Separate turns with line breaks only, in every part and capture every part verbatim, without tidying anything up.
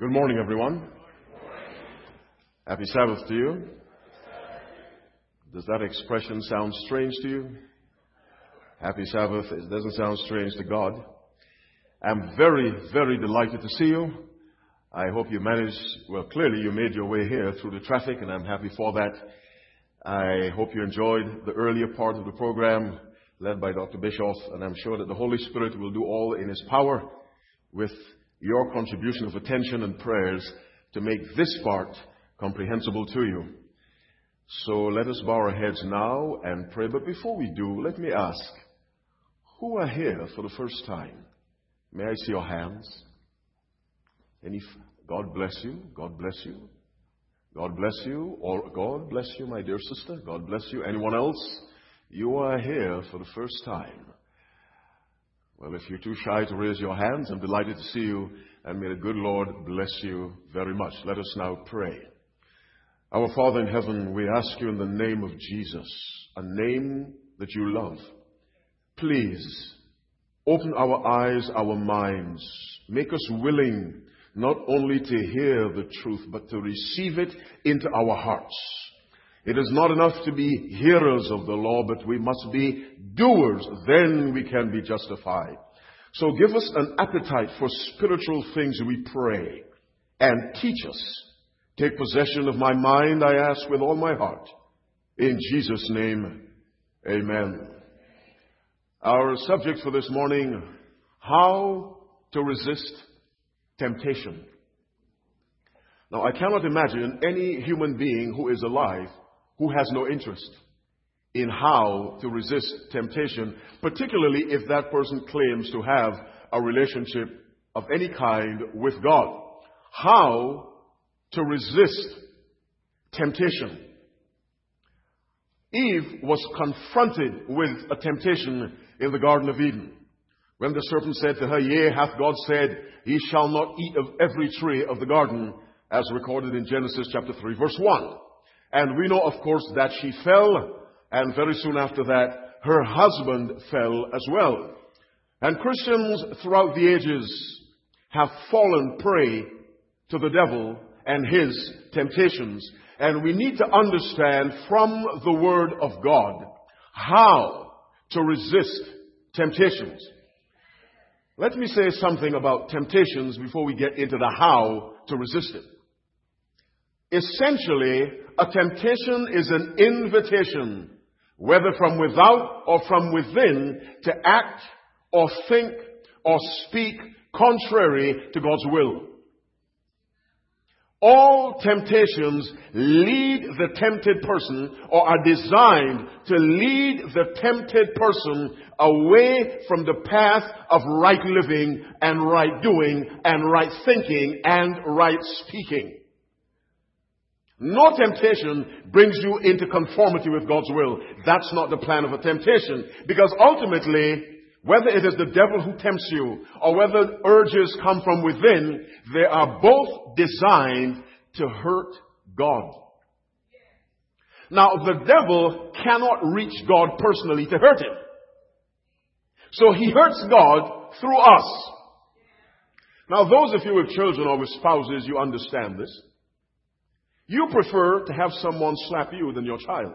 Good morning, everyone. Happy Sabbath to you. Does that expression sound strange to you? Happy Sabbath. It doesn't sound strange to God. I'm very, very delighted to see you. I hope you managed, well, clearly you made your way here through the traffic, and I'm happy for that. I hope you enjoyed the earlier part of the program led by Doctor Bischoff, and I'm sure that the Holy Spirit will do all in His power with your contribution of attention and prayers to make this part comprehensible to you. So let us bow our heads now and pray. But before we do, let me ask, who are here for the first time? May I see your hands? Any? God bless you. God bless you. God bless you. Or God bless you, my dear sister. God bless you. Anyone else? You are here for the first time. Well, if you're too shy to raise your hands, I'm delighted to see you, and may the good Lord bless you very much. Let us now pray. Our Father in heaven, we ask you in the name of Jesus, a name that you love, please open our eyes, our minds, make us willing not only to hear the truth, but to receive it into our hearts. It is not enough to be hearers of the law, but we must be doers. Then we can be justified. So give us an appetite for spiritual things, we pray, and teach us. Take possession of my mind, I ask with all my heart. In Jesus' name, amen. Our subject for this morning, how to resist temptation. Now, I cannot imagine any human being who is alive who has no interest in how to resist temptation, particularly if that person claims to have a relationship of any kind with God. How to resist temptation. Eve was confronted with a temptation in the Garden of Eden. When the serpent said to her, "Yea, hath God said, ye shall not eat of every tree of the garden," as recorded in Genesis chapter three, verse one. And we know, of course, that she fell, and very soon after that, her husband fell as well. And Christians throughout the ages have fallen prey to the devil and his temptations. And we need to understand from the Word of God how to resist temptations. Let me say something about temptations before we get into the how to resist it. Essentially, a temptation is an invitation, whether from without or from within, to act or think or speak contrary to God's will. All temptations lead the tempted person, or are designed to lead the tempted person away from the path of right living and right doing and right thinking and right speaking. No temptation brings you into conformity with God's will. That's not the plan of a temptation. Because ultimately, whether it is the devil who tempts you or whether urges come from within, they are both designed to hurt God. Now, the devil cannot reach God personally to hurt him. So he hurts God through us. Now, those of you with children or with spouses, you understand this. You prefer to have someone slap you than your child.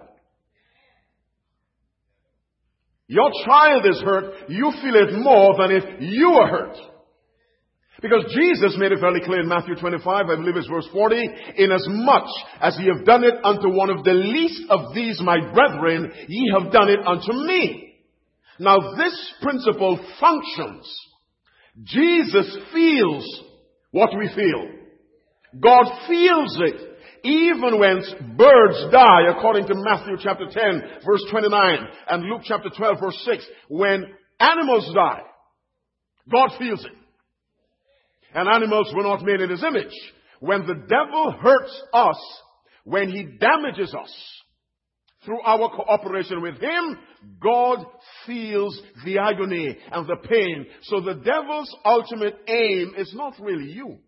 Your child is hurt, you feel it more than if you are hurt. Because Jesus made it very clear in Matthew twenty-five, I believe it's verse forty, "Inasmuch as ye have done it unto one of the least of these my brethren, ye have done it unto me." Now this principle functions. Jesus feels what we feel. God feels it. Even when birds die, according to Matthew chapter ten, verse twenty-nine, and Luke chapter twelve, verse six, when animals die, God feels it. And animals were not made in His image. When the devil hurts us, when he damages us through our cooperation with him, God feels the agony and the pain. So the devil's ultimate aim is not really you.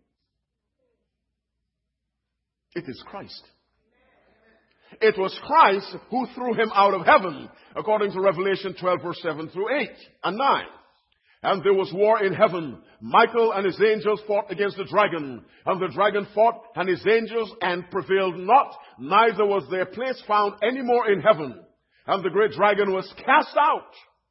It is Christ. It was Christ who threw him out of heaven, according to Revelation twelve, verse seven through eight and nine. And there was war in heaven. Michael and his angels fought against the dragon. And the dragon fought and his angels and prevailed not. Neither was their place found any more in heaven. And the great dragon was cast out.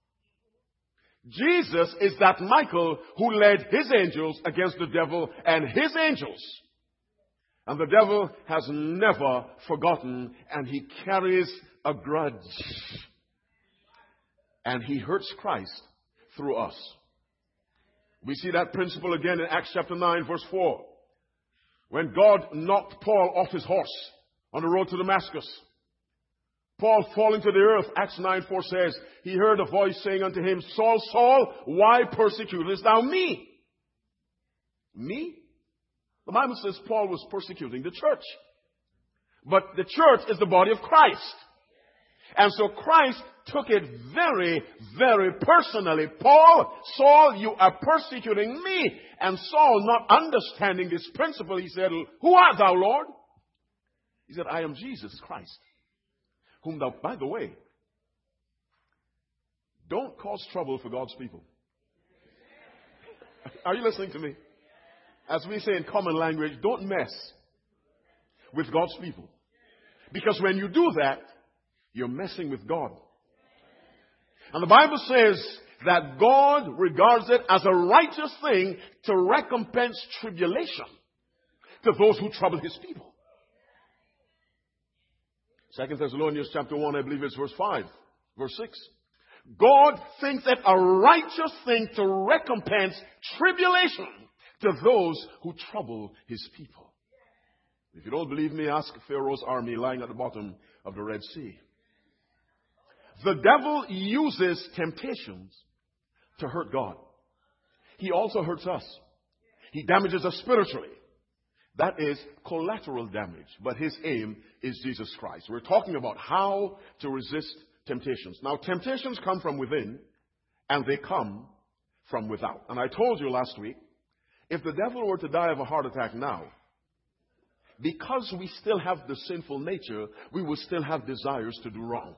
Jesus is that Michael who led his angels against the devil and his angels. And the devil has never forgotten, and he carries a grudge. And he hurts Christ through us. We see that principle again in Acts chapter nine, verse four. When God knocked Paul off his horse on the road to Damascus. Paul falling to the earth, Acts nine four says, he heard a voice saying unto him, Saul, Saul, why persecutest thou me? Me? The Bible says Paul was persecuting the church. But the church is the body of Christ. And so Christ took it very, very personally. Paul, Saul, you are persecuting me. And Saul, not understanding this principle, he said, who art thou, Lord? He said, I am Jesus Christ, whom thou, by the way, don't cause trouble for God's people. Are you listening to me? As we say in common language, don't mess with God's people. Because when you do that, you're messing with God. And the Bible says that God regards it as a righteous thing to recompense tribulation to those who trouble his people. Second Thessalonians chapter one, I believe it's verse five, verse six. God thinks it a righteous thing to recompense tribulation to those who trouble his people. If you don't believe me, ask Pharaoh's army lying at the bottom of the Red Sea. The devil uses temptations to hurt God. He also hurts us. He damages us spiritually. That is collateral damage. But his aim is Jesus Christ. We're talking about how to resist temptations. Now, temptations come from within, and they come from without. And I told you last week, if the devil were to die of a heart attack now, because we still have the sinful nature, we will still have desires to do wrong.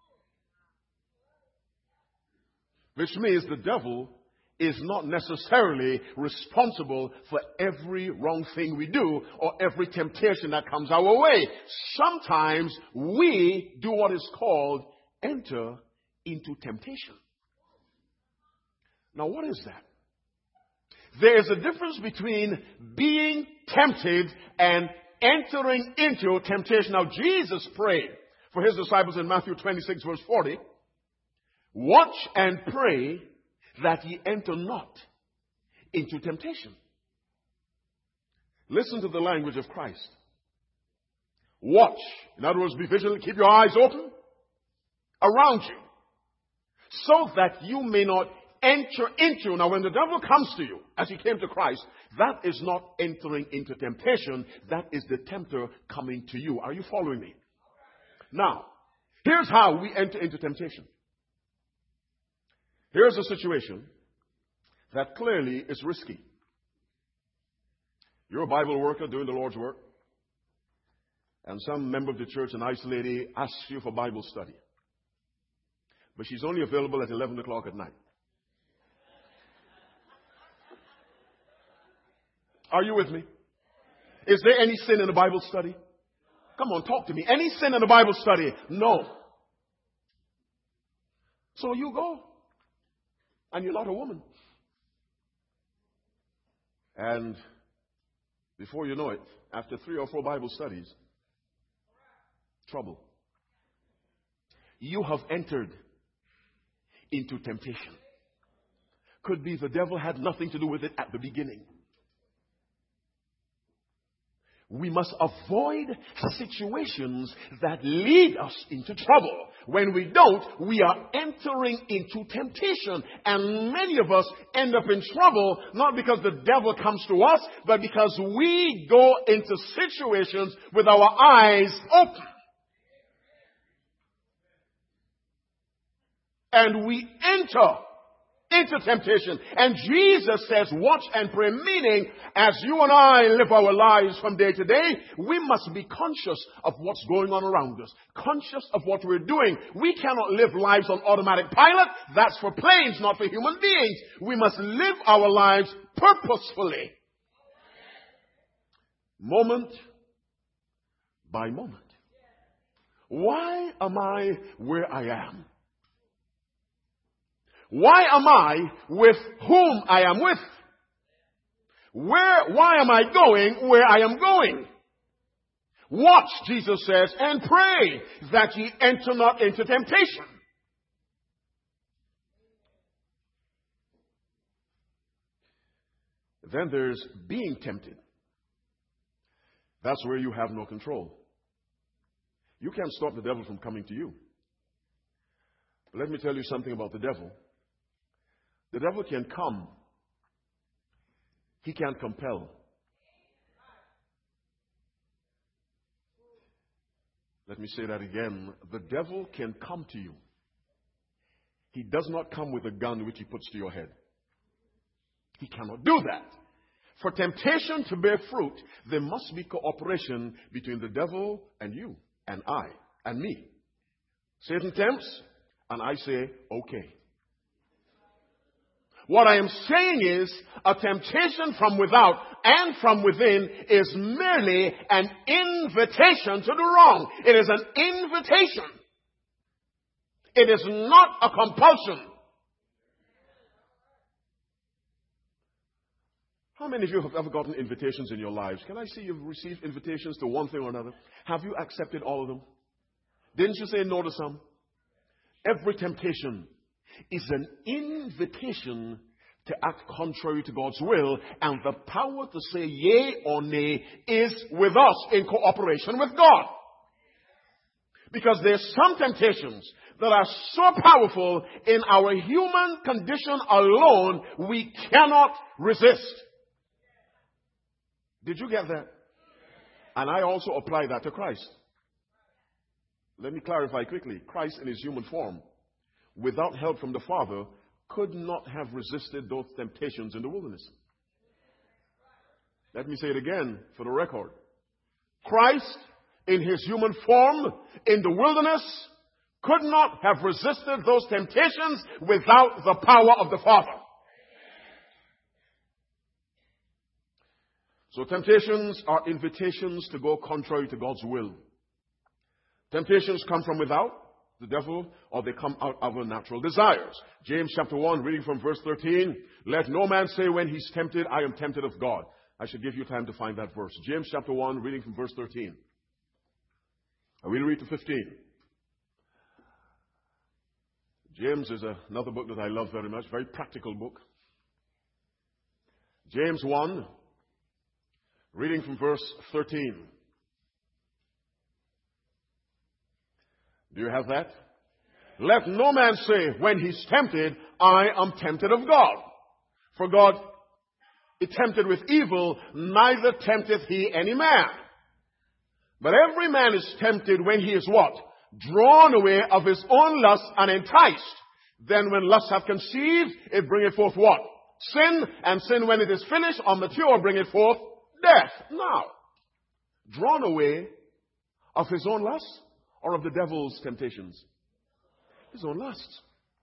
Which means the devil is not necessarily responsible for every wrong thing we do or every temptation that comes our way. Sometimes we do what is called enter into temptation. Now, what is that? There is a difference between being tempted and entering into temptation. Now, Jesus prayed for his disciples in Matthew twenty-six, verse forty. Watch and pray that ye enter not into temptation. Listen to the language of Christ. Watch. In other words, be vigilant. Keep your eyes open around you so that you may not enter into. Now, when the devil comes to you, as he came to Christ, that is not entering into temptation. That is the tempter coming to you. Are you following me? Now, here's how we enter into temptation. Here's a situation that clearly is risky. You're a Bible worker doing the Lord's work, and some member of the church, a nice lady, asks you for Bible study. But she's only available at eleven o'clock at night. Are you with me? Is there any sin in the Bible study? Come on, talk to me. Any sin in the Bible study? No. So you go. And you're not a woman. And before you know it, after three or four Bible studies, trouble. You have entered into temptation. Could be the devil had nothing to do with it at the beginning. We must avoid situations that lead us into trouble. When we don't, we are entering into temptation. And many of us end up in trouble, not because the devil comes to us, but because we go into situations with our eyes open. And we enter into temptation. And Jesus says, watch and pray, meaning as you and I live our lives from day to day, we must be conscious of what's going on around us, conscious of what we're doing. We cannot live lives on automatic pilot. That's for planes, not for human beings. We must live our lives purposefully, moment by moment. Why am I where I am? Why am I with whom I am with? Where, why am I going where I am going? Watch, Jesus says, and pray that ye enter not into temptation. Then there's being tempted. That's where you have no control. You can't stop the devil from coming to you. But let me tell you something about the devil. The devil can come. He can't compel. Let me say that again. The devil can come to you. He does not come with a gun which he puts to your head. He cannot do that. For temptation to bear fruit, there must be cooperation between the devil and you, and I, and me. Satan tempts, and I say, okay. What I am saying is, a temptation from without and from within is merely an invitation to do wrong. It is an invitation. It is not a compulsion. How many of you have ever gotten invitations in your lives? Can I see you've received invitations to one thing or another? Have you accepted all of them? Didn't you say no to some? Every temptation is an invitation to act contrary to God's will, and the power to say yea or nay is with us in cooperation with God. Because there's some temptations that are so powerful in our human condition alone, we cannot resist. Did you get that? And I also apply that to Christ. Let me clarify quickly. Christ in his human form, without help from the Father, could not have resisted those temptations in the wilderness. Let me say it again for the record. Christ, in his human form, in the wilderness, could not have resisted those temptations without the power of the Father. So temptations are invitations to go contrary to God's will. Temptations come from without, the devil, or they come out of our natural desires. James chapter one, reading from verse thirteen, let no man say when he's tempted, I am tempted of God. I should give you time to find that verse. James chapter one, reading from verse thirteen. I will read to fifteen. James is a, another book that I love very much, very practical book. James one, reading from verse thirteen. Do you have that? Let no man say when he's tempted, I am tempted of God. For God is tempted with evil, neither tempteth he any man. But every man is tempted when he is what? Drawn away of his own lust and enticed. Then when lust hath conceived, it bringeth forth what? Sin. And sin, when it is finished or mature, bringeth forth death. Now, drawn away of his own lust or of the devil's temptations? His own lusts.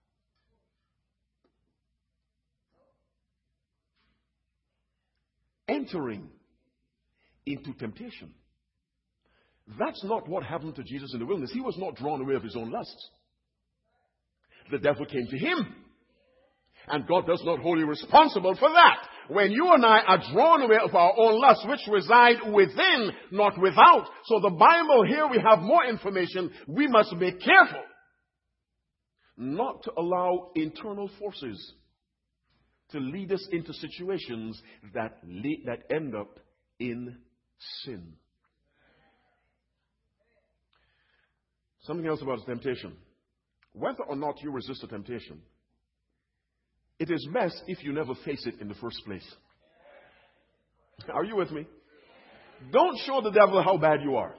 Entering into temptation. That's not what happened to Jesus in the wilderness. He was not drawn away of his own lusts. The devil came to him. And God does not hold you responsible for that. When you and I are drawn away of our own lusts, which reside within, not without. So the Bible, here we have more information. We must be careful not to allow internal forces to lead us into situations that lead, that end up in sin. Something else about temptation. Whether or not you resist a temptation, it is best if you never face it in the first place. Are you with me? Don't show the devil how bad you are.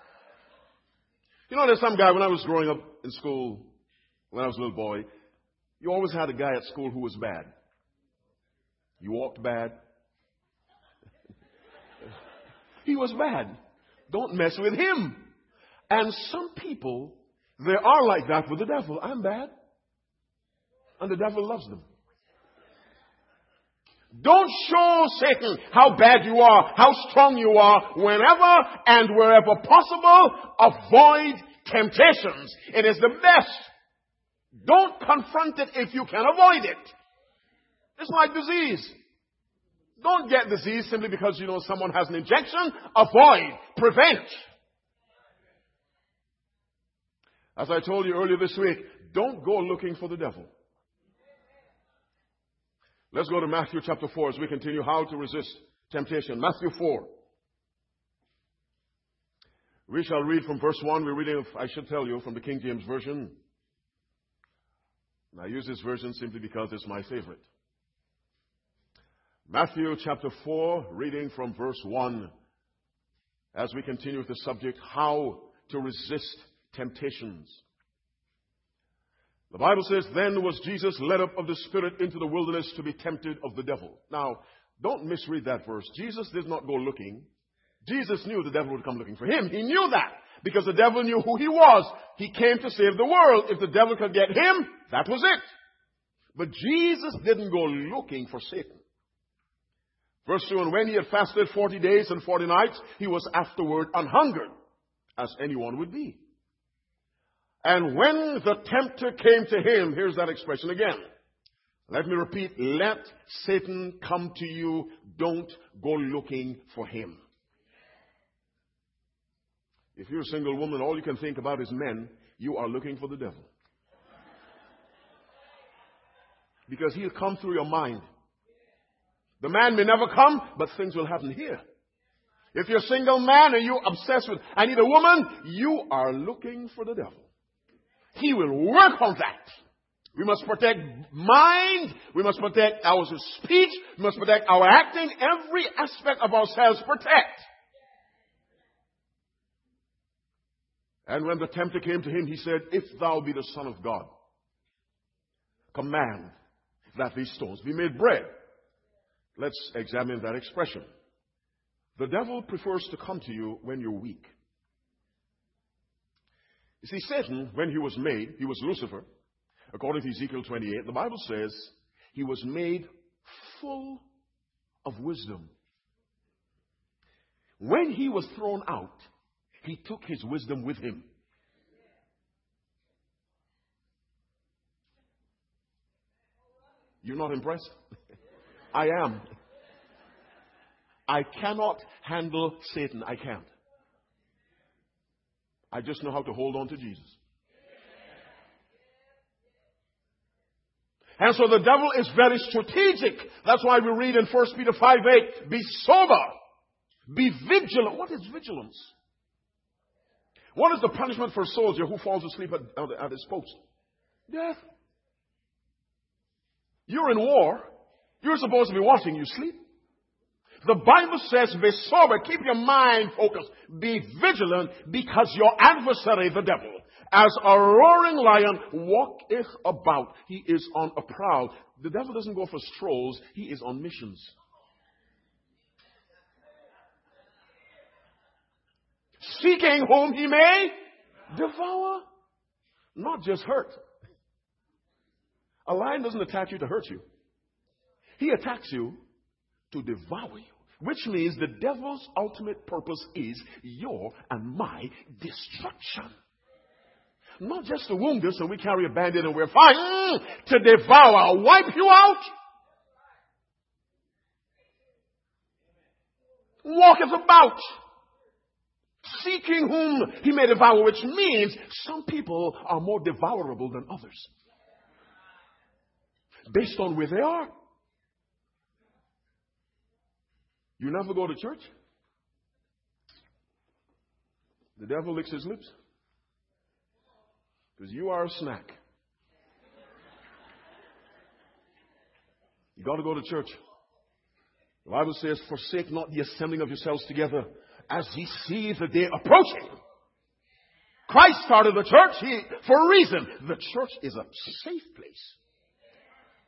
You know, there's some guy, when I was growing up in school, when I was a little boy, You always had a guy at school who was bad. You walked bad. He was bad. Don't mess with him. And some people, they are like that with the devil. I'm bad. And the devil loves them. Don't show Satan how bad you are, how strong you are. Whenever and wherever possible, avoid temptations. It is the best. Don't confront it if you can avoid it. It's like disease. Don't get disease simply because you know someone has an injection. Avoid. Prevent. As I told you earlier this week, don't go looking for the devil. Let's go to Matthew chapter four as we continue how to resist temptation. Matthew four. We shall read from verse one. We're reading, I should tell you, from the King James Version. And I use this version simply because it's my favorite. Matthew chapter four, reading from verse one. As we continue with the subject, how to resist temptations. The Bible says, then was Jesus led up of the Spirit into the wilderness to be tempted of the devil. Now, don't misread that verse. Jesus did not go looking. Jesus knew the devil would come looking for him. He knew that because the devil knew who he was. He came to save the world. If the devil could get him, that was it. But Jesus didn't go looking for Satan. Verse two, and when he had fasted forty days and forty nights, he was afterward anhungered, as anyone would be. And when the tempter came to him, here's that expression again. Let me repeat, let Satan come to you. Don't go looking for him. If you're a single woman, all you can think about is men, you are looking for the devil. Because he'll come through your mind. The man may never come, but things will happen here. If you're a single man and you're obsessed with, I need a woman, you are looking for the devil. He will work on that. We must protect mind. We must protect our speech. We must protect our acting. Every aspect of ourselves protect. And when the tempter came to him, he said, if thou be the Son of God, command that these stones be made bread. Let's examine that expression. The devil prefers to come to you when you're weak. You see, Satan, when he was made, he was Lucifer. According to Ezekiel twenty-eight, the Bible says he was made full of wisdom. When he was thrown out, he took his wisdom with him. You're not impressed? I am. I cannot handle Satan. I can't. I just know how to hold on to Jesus. And so the devil is very strategic. That's why we read in First Peter five eight, be sober, be vigilant. What is vigilance? What is the punishment for a soldier who falls asleep at, at his post? Death. You're in war. You're supposed to be watching. You sleep. The Bible says, be sober, keep your mind focused, be vigilant, because your adversary, the devil, as a roaring lion, walketh about. He is on a prowl. The devil doesn't go for strolls. He is on missions. Seeking whom he may devour, not just hurt. A lion doesn't attack you to hurt you. He attacks you to devour you, which means the devil's ultimate purpose is your and my destruction. Not just to wound us so we carry a band-aid and we're fine. Mm, to devour, wipe you out. Walketh about, seeking whom he may devour, which means some people are more devourable than others. Based on where they are. You never go to church? The devil licks his lips. Because you are a snack. You got to go to church. The Bible says, forsake not the assembling of yourselves together as ye see the day approaching. Christ started the church he, for a reason. The church is a safe place.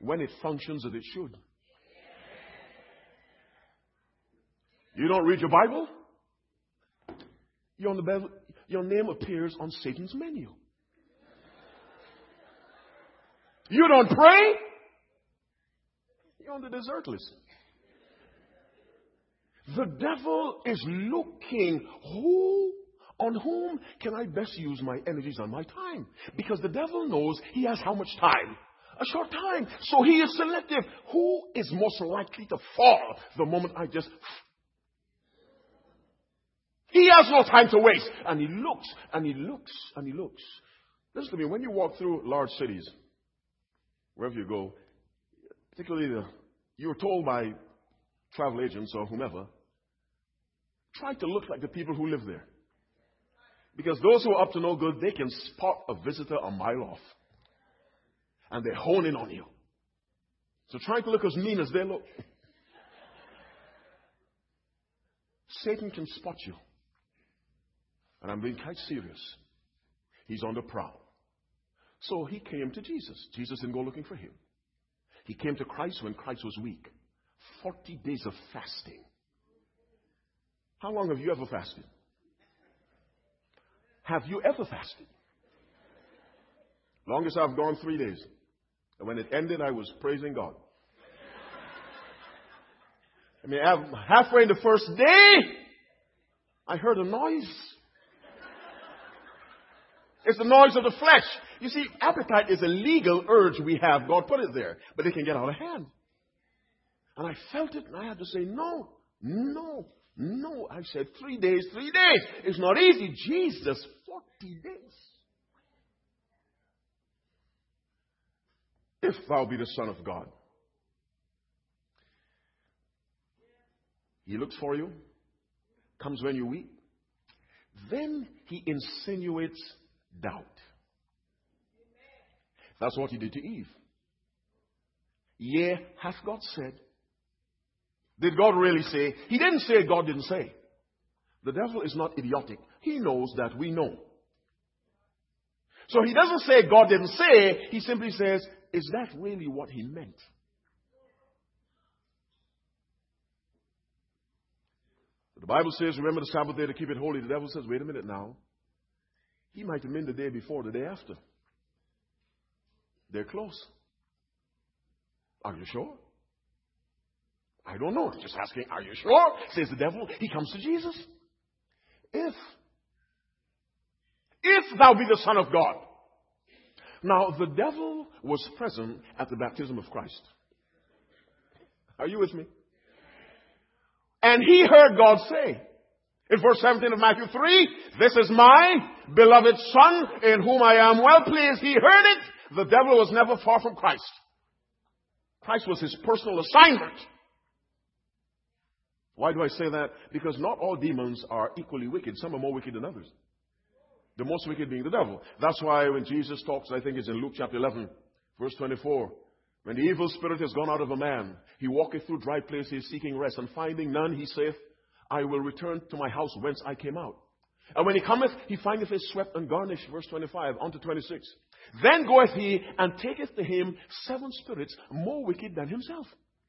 when it functions as it should. You don't read your Bible? You're on the Bible. Your name appears on Satan's menu. You don't pray? You're on the dessert list. The devil is looking, who, on whom can I best use my energies and my time? Because the devil knows he has how much time? A short time. So he is selective. Who is most likely to fall the moment I just... He has no time to waste. And he looks, and he looks, and he looks. Listen to me, when you walk through large cities, wherever you go, particularly the, you're told by travel agents or whomever, try to look like the people who live there. Because those who are up to no good, they can spot a visitor a mile off. And they hone in on you. So try to look as mean as they look. Satan can spot you. And I'm being quite serious. He's on the prowl. So he came to Jesus. Jesus didn't go looking for him. He came to Christ when Christ was weak. Forty days of fasting. How long have you ever fasted? Have you ever fasted? Longest I've gone, three days. And when it ended, I was praising God. I mean, halfway in the first day, I heard a noise. It's the noise of the flesh. You see, appetite is a legal urge we have. God put it there. But it can get out of hand. And I felt it, and I had to say, no, no, no. I said, three days, three days. It's not easy. Jesus, forty days. If thou be the Son of God. He looks for you, comes when you weep. Then he insinuates doubt. That's what he did to Eve. Yea, hath God said? Did God really say? He didn't say God didn't say. The devil is not idiotic. He knows that we know. So he doesn't say God didn't say. He simply says, is that really what he meant? The Bible says, remember the Sabbath day to keep it holy. The devil says, wait a minute now. He might have meant the day before, the day after. They're close. Are you sure? I don't know. I'm just asking, are you sure? Says the devil. He comes to Jesus. If, if thou be the Son of God. Now, the devil was present at the baptism of Christ. Are you with me? And he heard God say, in verse seventeen of Matthew three, this is my beloved Son in whom I am well pleased. He heard it. The devil was never far from Christ. Christ was his personal assignment. Why do I say that? Because not all demons are equally wicked. Some are more wicked than others. The most wicked being the devil. That's why when Jesus talks, I think it's in Luke chapter eleven, verse twenty-four. When the evil spirit has gone out of a man, he walketh through dry places seeking rest, and finding none, he saith, I will return to my house whence I came out. And when he cometh, he findeth it swept and garnished, verse twenty-five, on to twenty-six. Then goeth he and taketh to him seven spirits more wicked than himself.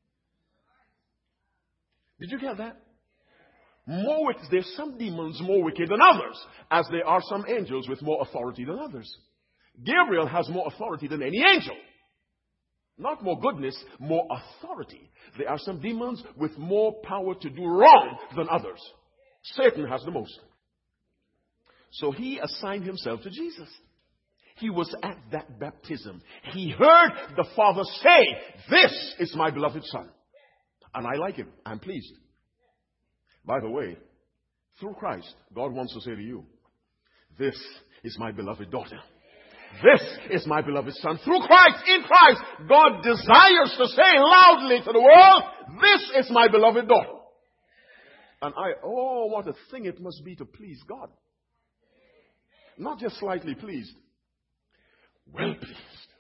Did you get that? More wicked. There's some demons more wicked than others, as there are some angels with more authority than others. Gabriel has more authority than any angel. Not more goodness, more authority. There are some demons with more power to do wrong than others. Satan has the most. So he assigned himself to Jesus. He was at that baptism. He heard the Father say, this is my beloved Son. And I like him. I'm pleased. By the way, through Christ, God wants to say to you, this is my beloved daughter. This is my beloved Son. Through Christ, in Christ, God desires to say loudly to the world, this is my beloved daughter. And I, oh, what a thing it must be to please God. Not just slightly pleased. Well pleased.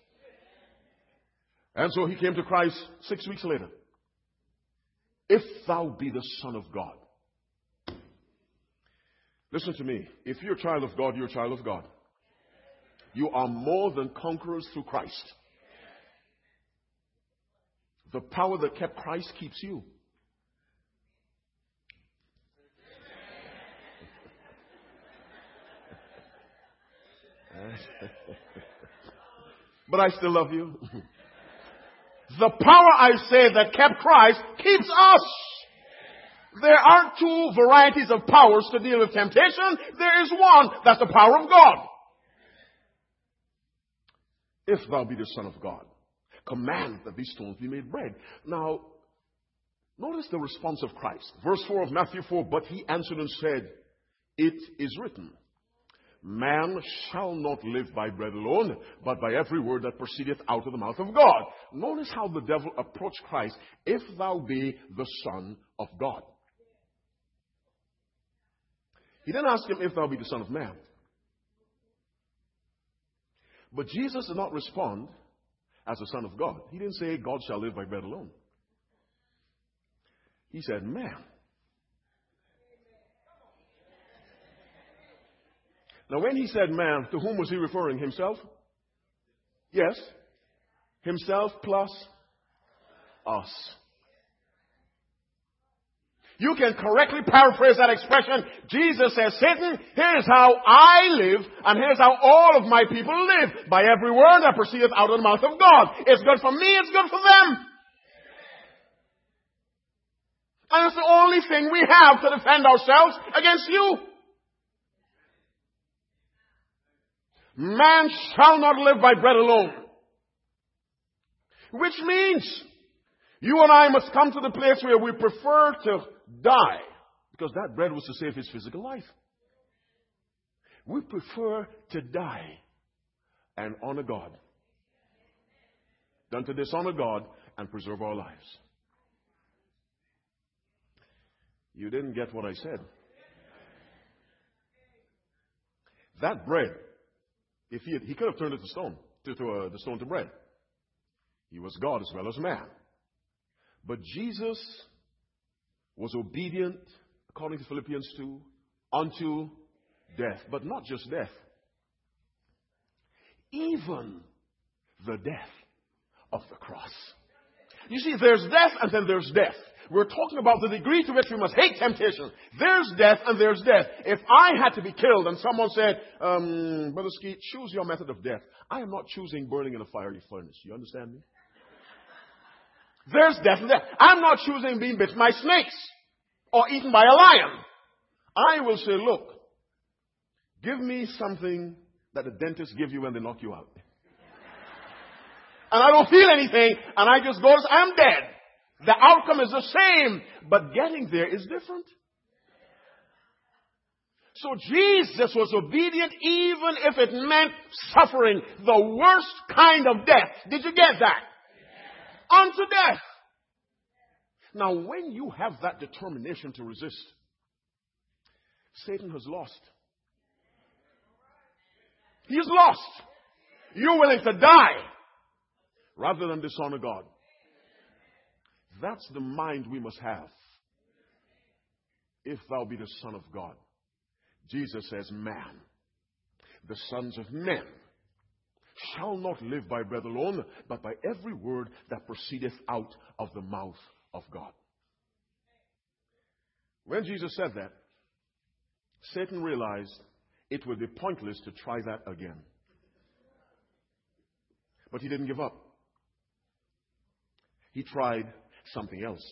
And so he came to Christ six weeks later. If thou be the Son of God. Listen to me. If you're a child of God, you're a child of God. You are more than conquerors through Christ. The power that kept Christ keeps you. But I still love you. The power, I say, that kept Christ keeps us. There aren't two varieties of powers to deal with temptation. There is one. That's the power of God. If thou be the Son of God, command that these stones be made bread. Now, notice the response of Christ. Verse four of Matthew four, but he answered and said, it is written, man shall not live by bread alone, but by every word that proceedeth out of the mouth of God. Notice how the devil approached Christ. If thou be the Son of God. He didn't ask him if thou be the Son of Man. But Jesus did not respond as the Son of God. He didn't say God shall live by bread alone. He said man. Now when he said man, to whom was he referring? Himself? Yes. Himself plus us. You can correctly paraphrase that expression. Jesus says, Satan, here's how I live, and here's how all of my people live. By every word that proceedeth out of the mouth of God. It's good for me, it's good for them. And it's the only thing we have to defend ourselves against you. Man shall not live by bread alone. Which means you and I must come to the place where we prefer to die. Because that bread was to save his physical life. We prefer to die and honor God than to dishonor God and preserve our lives. You didn't get what I said. That bread, if he, had, he could have turned it to stone, to, to uh, the stone to bread. He was God as well as man. But Jesus was obedient, according to Philippians two, unto death. But not just death. Even the death of the cross. You see, there's death and then there's death. We're talking about the degree to which we must hate temptation. There's death and there's death. If I had to be killed and someone said, um, Brother Skeet, choose your method of death. I am not choosing burning in a fiery furnace. You understand me? There's death and death. I'm not choosing being bitten by snakes or eaten by a lion. I will say, look, give me something that the dentists give you when they knock you out. And I don't feel anything, and I just go, I'm dead. The outcome is the same, but getting there is different. So Jesus was obedient even if it meant suffering the worst kind of death. Did you get that? Unto death. Now, when you have that determination to resist, Satan has lost. He's lost. You're willing to die rather than dishonor God. That's the mind we must have. If thou be the Son of God. Jesus says, man, the sons of men, shall not live by bread alone, but by every word that proceedeth out of the mouth of God. When Jesus said that, Satan realized it would be pointless to try that again. But he didn't give up. He tried something else.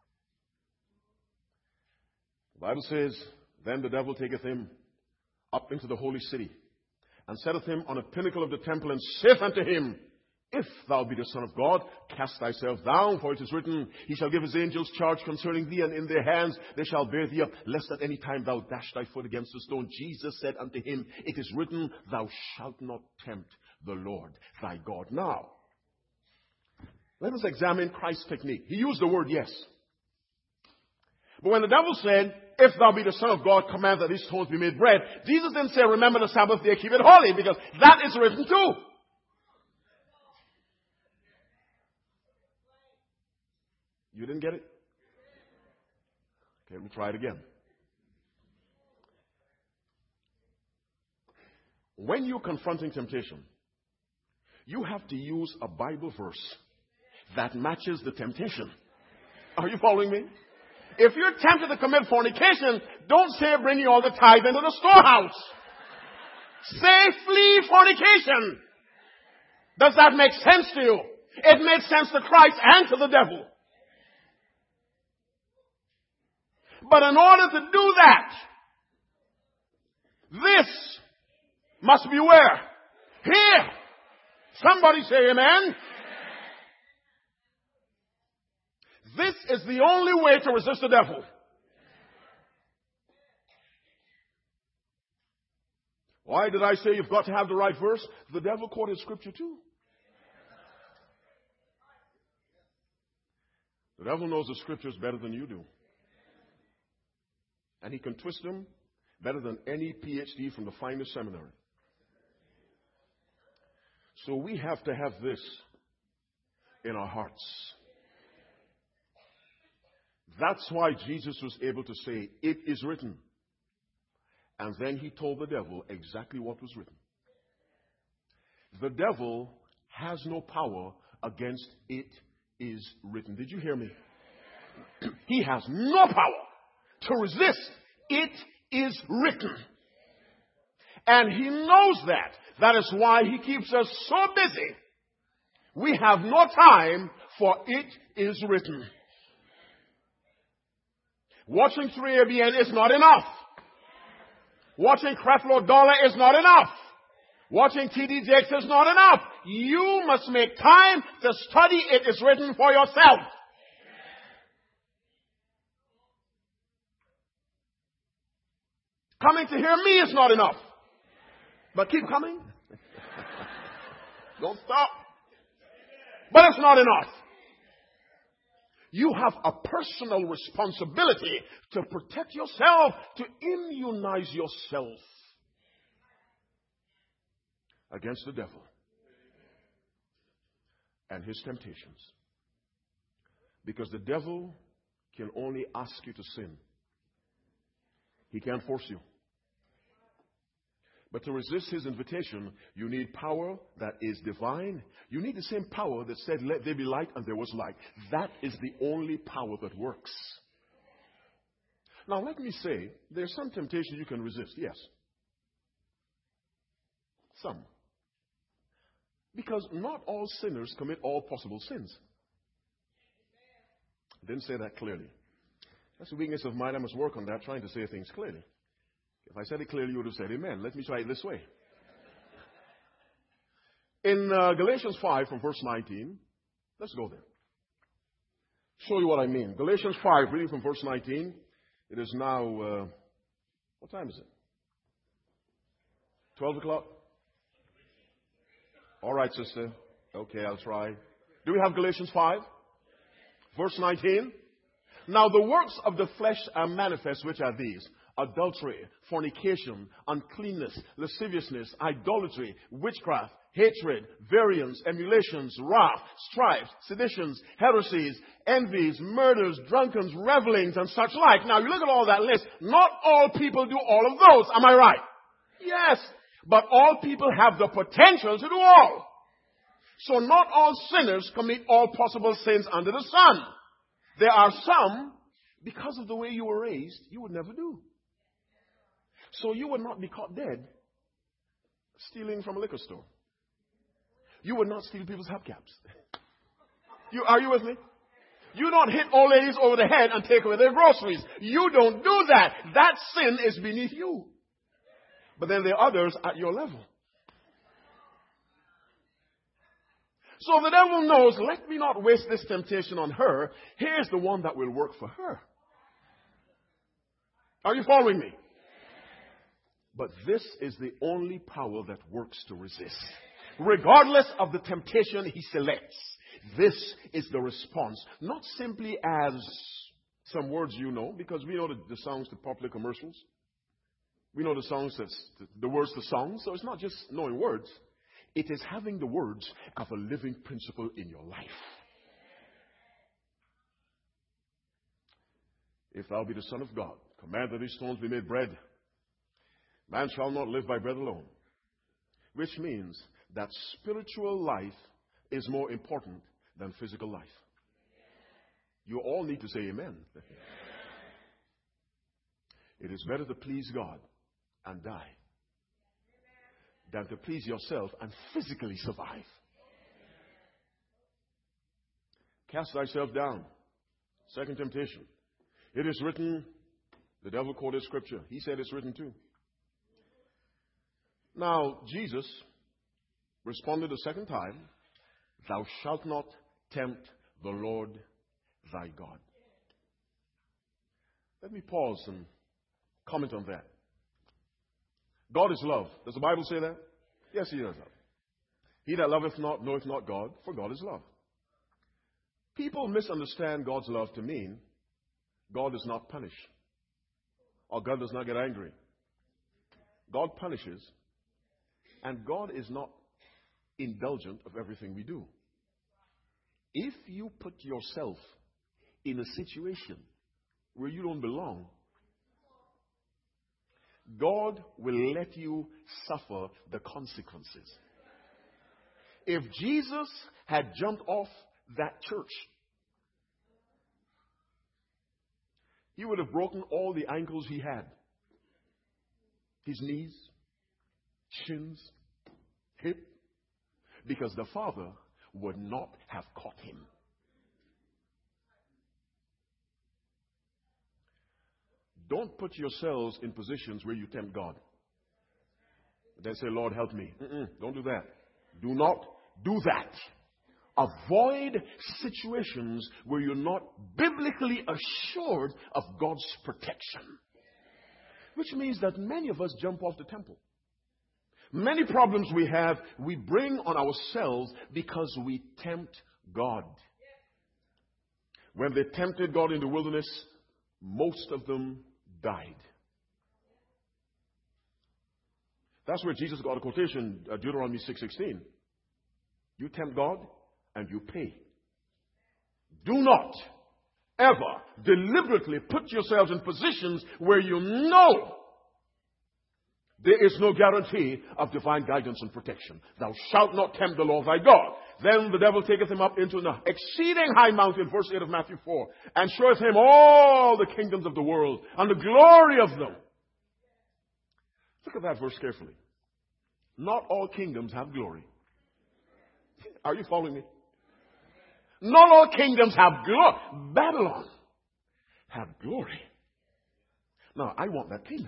The Bible says, then the devil taketh him up into the holy city, and setteth him on a pinnacle of the temple, and saith unto him, if thou be the Son of God, cast thyself down, for it is written, he shall give his angels charge concerning thee, and in their hands they shall bear thee up, lest at any time thou dash thy foot against a stone. Jesus said unto him, it is written, thou shalt not tempt the Lord thy God. Now, let us examine Christ's technique. He used the word yes. But when the devil said, if thou be the Son of God, command that these stones be made bread, Jesus didn't say, remember the Sabbath day, keep it holy, because that is written too. You didn't get it? Okay, let me try it again. When you're confronting temptation, you have to use a Bible verse that matches the temptation. Are you following me? If you're tempted to commit fornication, don't say bringing all the tithe into the storehouse. Say flee fornication. Does that make sense to you? It makes sense to Christ and to the devil. But in order to do that, this must be where? Here. Somebody say amen. This is the only way to resist the devil. Why did I say you've got to have the right verse? The devil quoted scripture too. The devil knows the scriptures better than you do. And he can twist them better than any P H D from the finest seminary. So we have to have this in our hearts. That's why Jesus was able to say, it is written. And then he told the devil exactly what was written. The devil has no power against it is written. Did you hear me? He has no power to resist. It is written. And he knows that. That is why he keeps us so busy. We have no time for it is written. Watching three A B N is not enough. Watching Creflo Dollar is not enough. Watching T D Jakes is not enough. You must make time to study it is written for yourself. Coming to hear me is not enough. But keep coming. Don't stop. But it's not enough. You have a personal responsibility to protect yourself, to immunize yourself against the devil and his temptations. Because the devil can only ask you to sin. He can't force you. But to resist his invitation, you need power that is divine. You need the same power that said, let there be light, and there was light. That is the only power that works. Now, let me say, there's some temptation you can resist. Yes. Some. Because not all sinners commit all possible sins. I didn't say that clearly. That's a weakness of mine. I must work on that, trying to say things clearly. If I said it clearly, you would have said amen. Let me try it this way. In uh, Galatians five from verse nineteen, let's go there. Show you what I mean. Galatians five, reading from verse nineteen. It is now, uh, what time is it? twelve o'clock? All right, sister. Okay, I'll try. Do we have Galatians five? Verse nineteen. Now the works of the flesh are manifest, which are these: adultery, fornication, uncleanness, lasciviousness, idolatry, witchcraft, hatred, variance, emulations, wrath, strife, seditions, heresies, envies, murders, drunkens, revelings, and such like. Now you look at all that list. Not all people do all of those. Am I right? Yes. But all people have the potential to do all. So not all sinners commit all possible sins under the sun. There are some, because of the way you were raised, you would never do. So you would not be caught dead stealing from a liquor store. You would not steal people's hubcaps. You, are you with me? You don't hit old ladies over the head and take away their groceries. You don't do that. That sin is beneath you. But then there are others at your level. So the devil knows, let me not waste this temptation on her. Here's the one that will work for her. Are you following me? But this is the only power that works to resist. Regardless of the temptation he selects, this is the response. Not simply as some words you know, because we know the, the songs to popular commercials. We know the songs, that's the words to songs. So it's not just knowing words. It is having the words of a living principle in your life. If thou be the Son of God, command that these stones be made bread. Man shall not live by bread alone. Which means that spiritual life is more important than physical life. You all need to say amen. It is better to please God and die than to please yourself and physically survive. Cast thyself down. Second temptation. It is written, the devil quoted scripture. He said it's written too. Now, Jesus responded a second time, thou shalt not tempt the Lord thy God. Let me pause and comment on that. God is love. Does the Bible say that? Yes, he does. He that loveth not knoweth not God, for God is love. People misunderstand God's love to mean God does not punish or God does not get angry. God punishes, and God is not indulgent of everything we do. If you put yourself in a situation where you don't belong, God will let you suffer the consequences. If Jesus had jumped off that church, he would have broken all the ankles he had. His knees, shins, hip, because the Father would not have caught him. Don't put yourselves in positions where you tempt God. Then say, Lord, help me. Mm-mm, don't do that. Do not do that. Avoid situations where you're not biblically assured of God's protection. Which means that many of us jump off the temple. Many problems we have, we bring on ourselves because we tempt God. When they tempted God in the wilderness, most of them died. That's where Jesus got a quotation, uh, Deuteronomy six sixteen. You tempt God and you pay. Do not ever deliberately put yourselves in positions where you know there is no guarantee of divine guidance and protection. Thou shalt not tempt the Lord thy God. Then the devil taketh him up into an exceeding high mountain, verse eight of Matthew four, and showeth him all the kingdoms of the world and the glory of them. Look at that verse carefully. Not all kingdoms have glory. Are you following me? Not all kingdoms have glory. Babylon had glory. Now, I want that kingdom.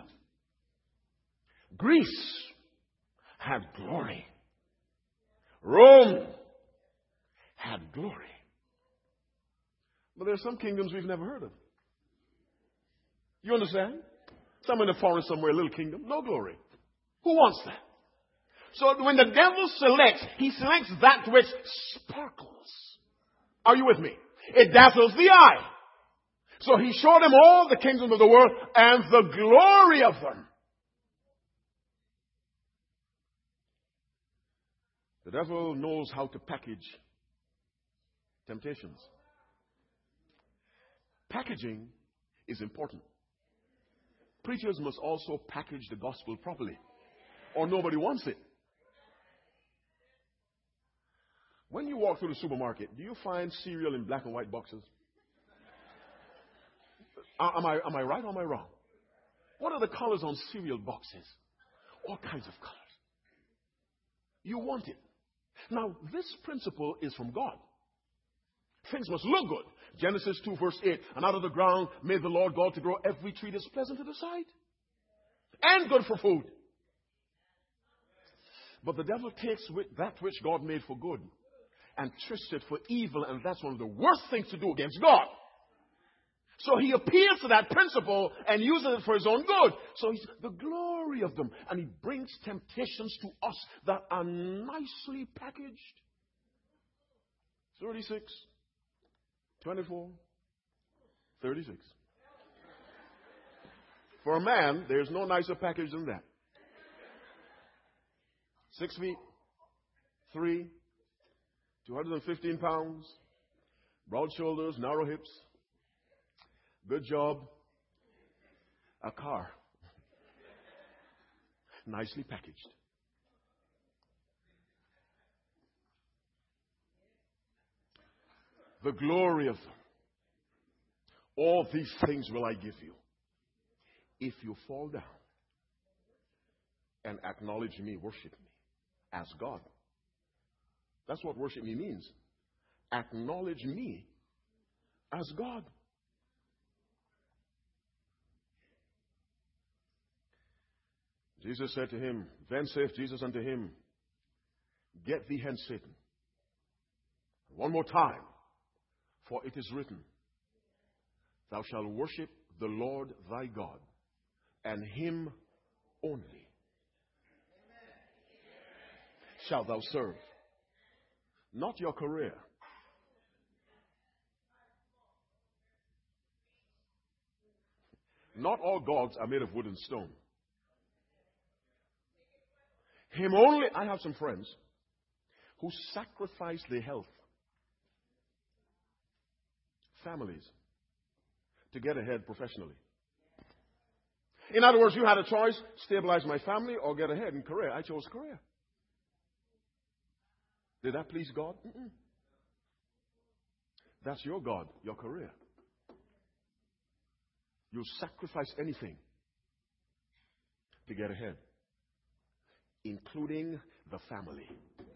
Greece had glory. Rome had glory. But there are some kingdoms we've never heard of. You understand? Some in the forest somewhere, a little kingdom, no glory. Who wants that? So when the devil selects, he selects that which sparkles. Are you with me? It dazzles the eye. So he showed them all the kingdoms of the world and the glory of them. The devil knows how to package temptations. Packaging is important. Preachers must also package the gospel properly, or nobody wants it. When you walk through the supermarket, do you find cereal in black and white boxes? Am I, am I right or am I wrong? What are the colors on cereal boxes? All kinds of colors. You want it. Now, this principle is from God. Things must look good. Genesis two verse eight. And out of the ground made the Lord God to grow every tree that's pleasant to the sight and good for food. But the devil takes that which God made for good and twists it for evil, and that's one of the worst things to do against God. So he appeals to that principle and uses it for his own good. So he's the glory of them. And he brings temptations to us that are nicely packaged. thirty-six, twenty-four, thirty-six. For a man, there's no nicer package than that. Six feet, three, two hundred fifteen pounds, broad shoulders, narrow hips. Good job. A car. Nicely packaged. the glory of them. All these things will I give you if you fall down and acknowledge me, worship me as God. That's what worship me means. Acknowledge me as God. Jesus said to him, then saith Jesus unto him, get thee hence, Satan. One more time, for it is written, thou shalt worship the Lord thy God, and him only shalt thou serve. Not your career. Not all gods are made of wood and stone. Him only. I have some friends who sacrifice their health, families, to get ahead professionally. In other words, you had a choice, stabilize my family or get ahead in career. I chose career. Did that please God? Mm-mm. That's your God, your career. You'll sacrifice anything to get ahead, including the family.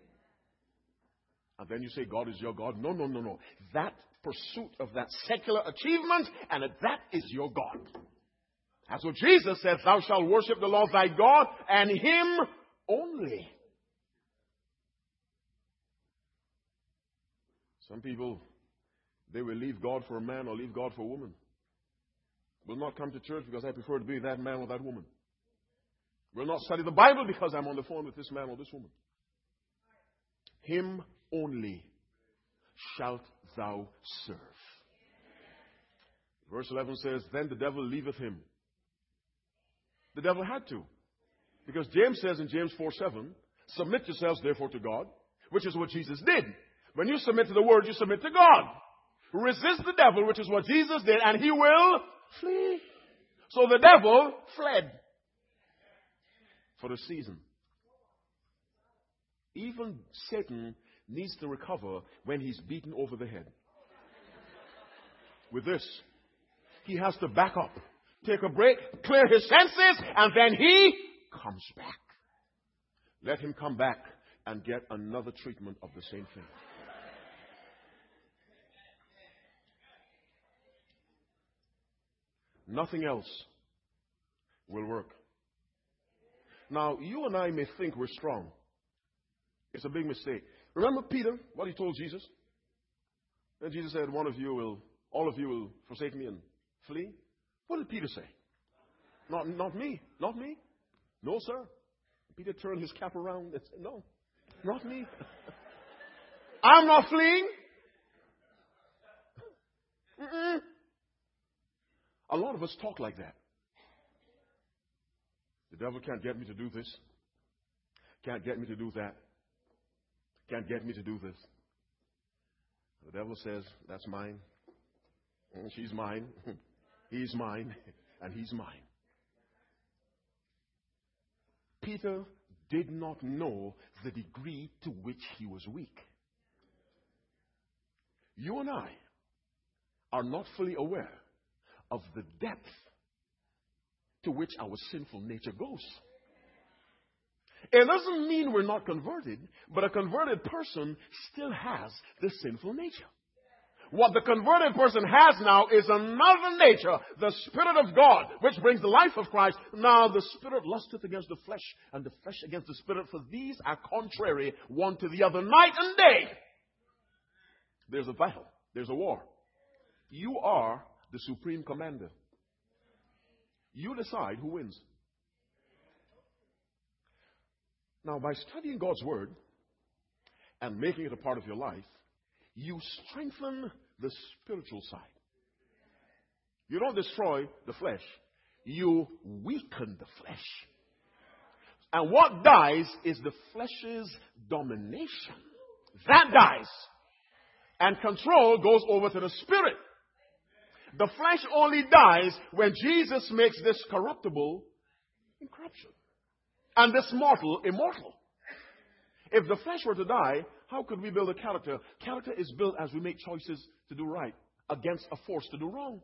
And then you say God is your God. No, no, no, no. That pursuit of that secular achievement, and that is your God. That's what Jesus said, thou shalt worship the Lord thy God, and him only. Some people, they will leave God for a man or leave God for a woman. Will not come to church because I prefer to be that man or that woman. Will not study the Bible because I'm on the phone with this man or this woman. Him only shalt thou serve. Verse eleven says, then the devil leaveth him. The devil had to. Because James says in James four seven, submit yourselves therefore to God, which is what Jesus did. When you submit to the word, you submit to God. Resist the devil, which is what Jesus did, and he will flee. So the devil fled for a season. Even Satan needs to recover when he's beaten over the head. With this, he has to back up, take a break, clear his senses, and then he comes back. Let him come back and get another treatment of the same thing. Nothing else will work. Now, you and I may think we're strong. It's a big mistake. Remember Peter, what he told Jesus? And Jesus said, one of you will, all of you will forsake me and flee. What did Peter say? Not, not me. Not me. No, sir. Peter turned his cap around and said, no, not me. I'm not fleeing. Mm-mm. A lot of us talk like that. The devil can't get me to do this. Can't get me to do that. Can't get me to do this. The devil says, that's mine. And she's mine. He's mine. And he's mine. Peter did not know the degree to which he was weak. You and I are not fully aware of the depth to which our sinful nature goes. It doesn't mean we're not converted, but a converted person still has the sinful nature. What the converted person has now is another nature, the Spirit of God, which brings the life of Christ. Now the Spirit lusteth against the flesh, and the flesh against the Spirit, for these are contrary one to the other, night and day. There's a battle. There's a war. You are the supreme commander. You decide who wins. Now, by studying God's Word and making it a part of your life, you strengthen the spiritual side. You don't destroy the flesh. You weaken the flesh. And what dies is the flesh's domination. That dies. And control goes over to the Spirit. The flesh only dies when Jesus makes this corruptible incorruption and this mortal immortal. If the flesh were to die, how could we build a character? Character is built as we make choices to do right against a force to do wrong.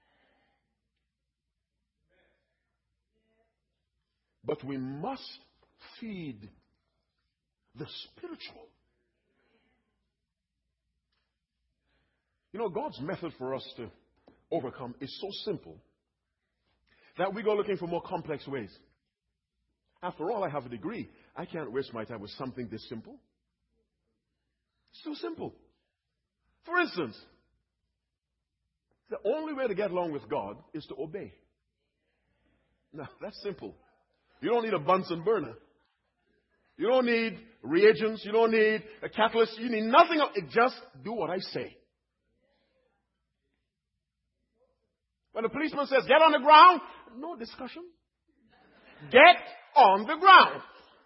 But we must feed the spiritual. You know, God's method for us to overcome is so simple that we go looking for more complex ways. After all, I have a degree. I can't waste my time with something this simple. It's too simple. For instance, the only way to get along with God is to obey. Now, that's simple. You don't need a Bunsen burner. You don't need reagents. You don't need a catalyst. You need nothing else. Just do what I say. When the policeman says, get on the ground, no discussion. Get on the ground.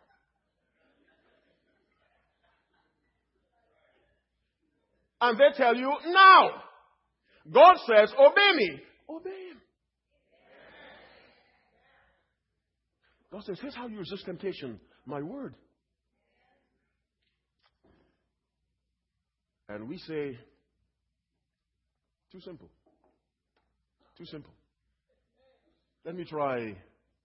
And they tell you, now. God says, obey me. Obey him. God says, here's how you resist temptation. My word. And we say, too simple. Too simple. Let me try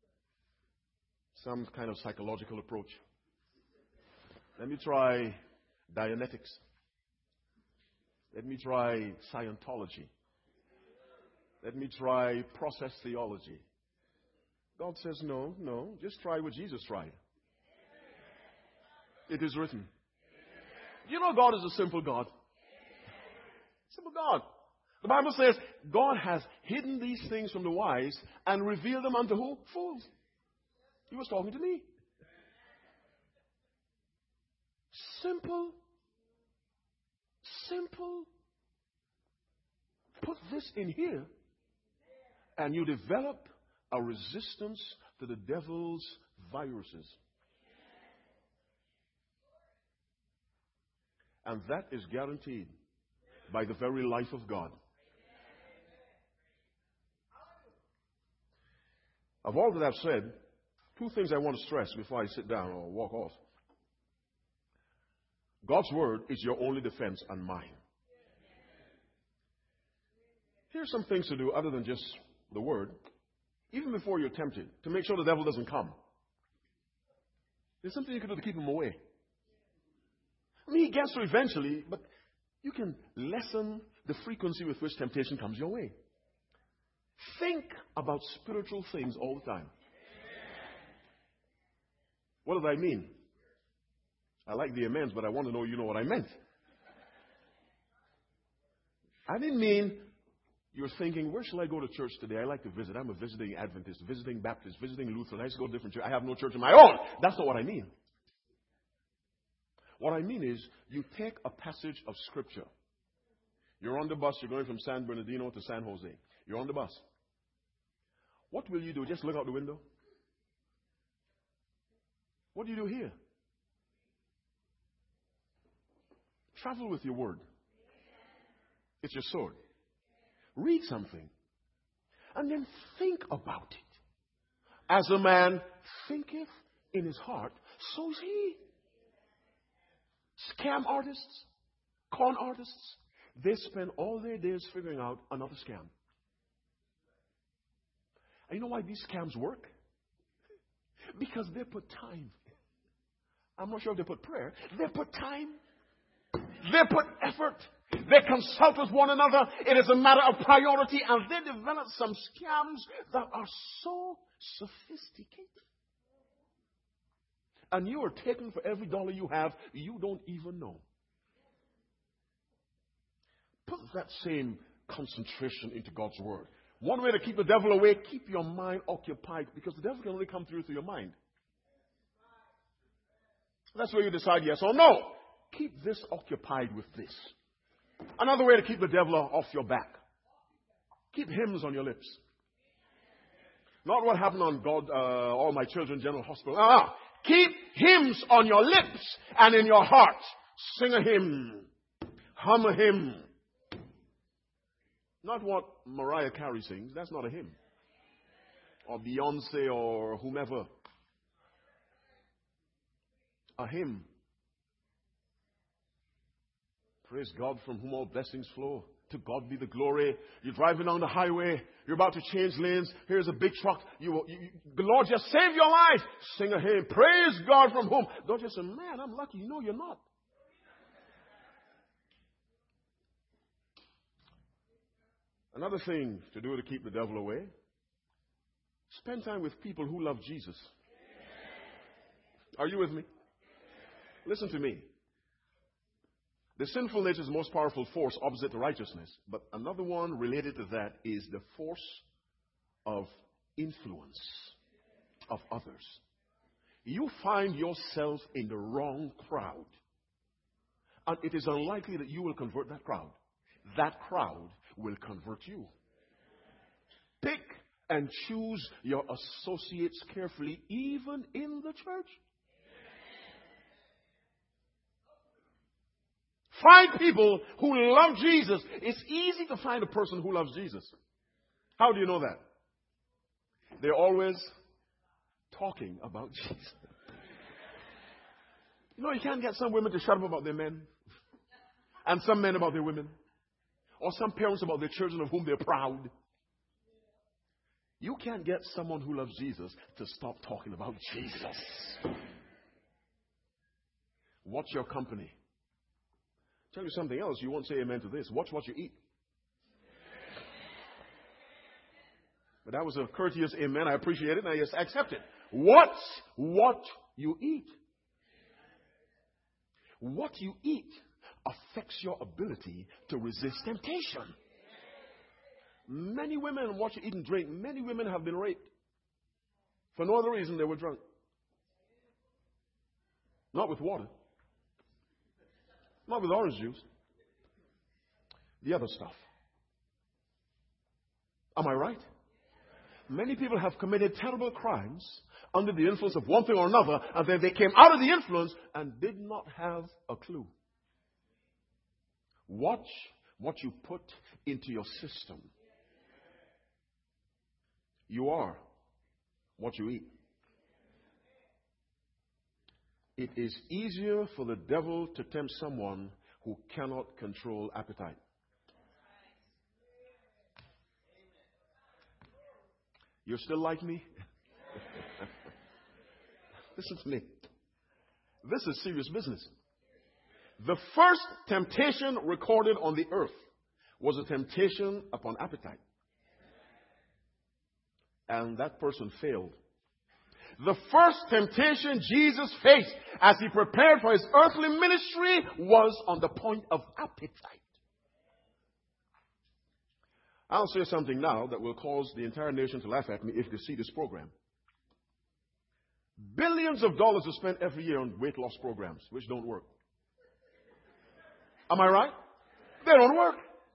some kind of psychological approach. Let me try Dianetics. Let me try Scientology. Let me try process theology. God says, no, no, just try what Jesus tried. It is written. You know God is a simple God. Simple God. The Bible says God has hidden these things from the wise and revealed them unto who? Fools. He was talking to me. Simple. Simple. Put this in here and you develop a resistance to the devil's viruses. And that is guaranteed by the very life of God. Of all that I've said, two things I want to stress before I sit down or walk off. God's word is your only defense and mine. Here's some things to do other than just the word, even before you're tempted, to make sure the devil doesn't come. There's something you can do to keep him away. I mean, he gets to eventually, but you can lessen the frequency with which temptation comes your way. Think about spiritual things all the time. What do I mean? I like the amens, but I want to know you know what I meant. I didn't mean you're thinking, where shall I go to church today? I like to visit. I'm a visiting Adventist, visiting Baptist, visiting Lutheran. I used to go to different churches. I have no church of my own. That's not what I mean. What I mean is, you take a passage of Scripture. You're on the bus. You're going from San Bernardino to San Jose. You're on the bus. What will you do? Just look out the window? What do you do here? Travel with your word. It's your sword. Read something. And then think about it. As a man thinketh in his heart, so is he. Scam artists, con artists, they spend all their days figuring out another scam. And you know why these scams work? Because they put time. I'm not sure if they put prayer. They put time. They put effort. They consult with one another. It is a matter of priority. And they develop some scams that are so sophisticated. And you are taking for every dollar you have, you don't even know. Put that same concentration into God's word. One way to keep the devil away, keep your mind occupied, because the devil can only come through through your mind. That's where you decide yes or no. Keep this occupied with this. Another way to keep the devil off your back. Keep hymns on your lips. Not what happened on God, uh, All My Children General Hospital. Ah, keep hymns on your lips and in your heart. Sing a hymn. Hum a hymn. Not what Mariah Carey sings. That's not a hymn. Or Beyonce or whomever. A hymn Praise God, from whom all blessings flow. To God be the glory. You're driving down the highway. You're about to change lanes. Here's a big truck. You, you, you, the Lord just saved your life. Sing a hymn. Praise God, from whom. Don't just say, man, I'm lucky. No, you're not. Another thing to do to keep the devil away. Spend time with people who love Jesus. Are you with me? Listen to me. The sinful nature is the most powerful force opposite to righteousness. But another one related to that is the force of influence of others. You find yourself in the wrong crowd, and it is unlikely that you will convert that crowd. That crowd will convert you. Pick and choose your associates carefully, even in the church. Find people who love Jesus. It's easy to find a person who loves Jesus. How do you know that? They're always talking about Jesus. You know, you can't get some women to shut up about their men, and some men about their women, or some parents about their children of whom they're proud. You can't get someone who loves Jesus to stop talking about Jesus. Watch your company. Tell you something else, you won't say amen to this. Watch what you eat. But that was a courteous amen. I appreciate it, and I just accept it. Watch what you eat. What you eat affects your ability to resist temptation. Many women, watch you eat and drink, many women have been raped. For no other reason, they were drunk. Not with water. Not with orange juice. The other stuff. Am I right? Many people have committed terrible crimes under the influence of one thing or another, and then they came out of the influence and did not have a clue. Watch what you put into your system. You are what you eat. It is easier for the devil to tempt someone who cannot control appetite. You're still like me? Listen to me. This is serious business. The first temptation recorded on the earth was a temptation upon appetite. And that person failed. The first temptation Jesus faced as he prepared for his earthly ministry was on the point of appetite. I'll say something now that will cause the entire nation to laugh at me if they see this program. Billions of dollars are spent every year on weight loss programs, which don't work. Am I right? They don't work.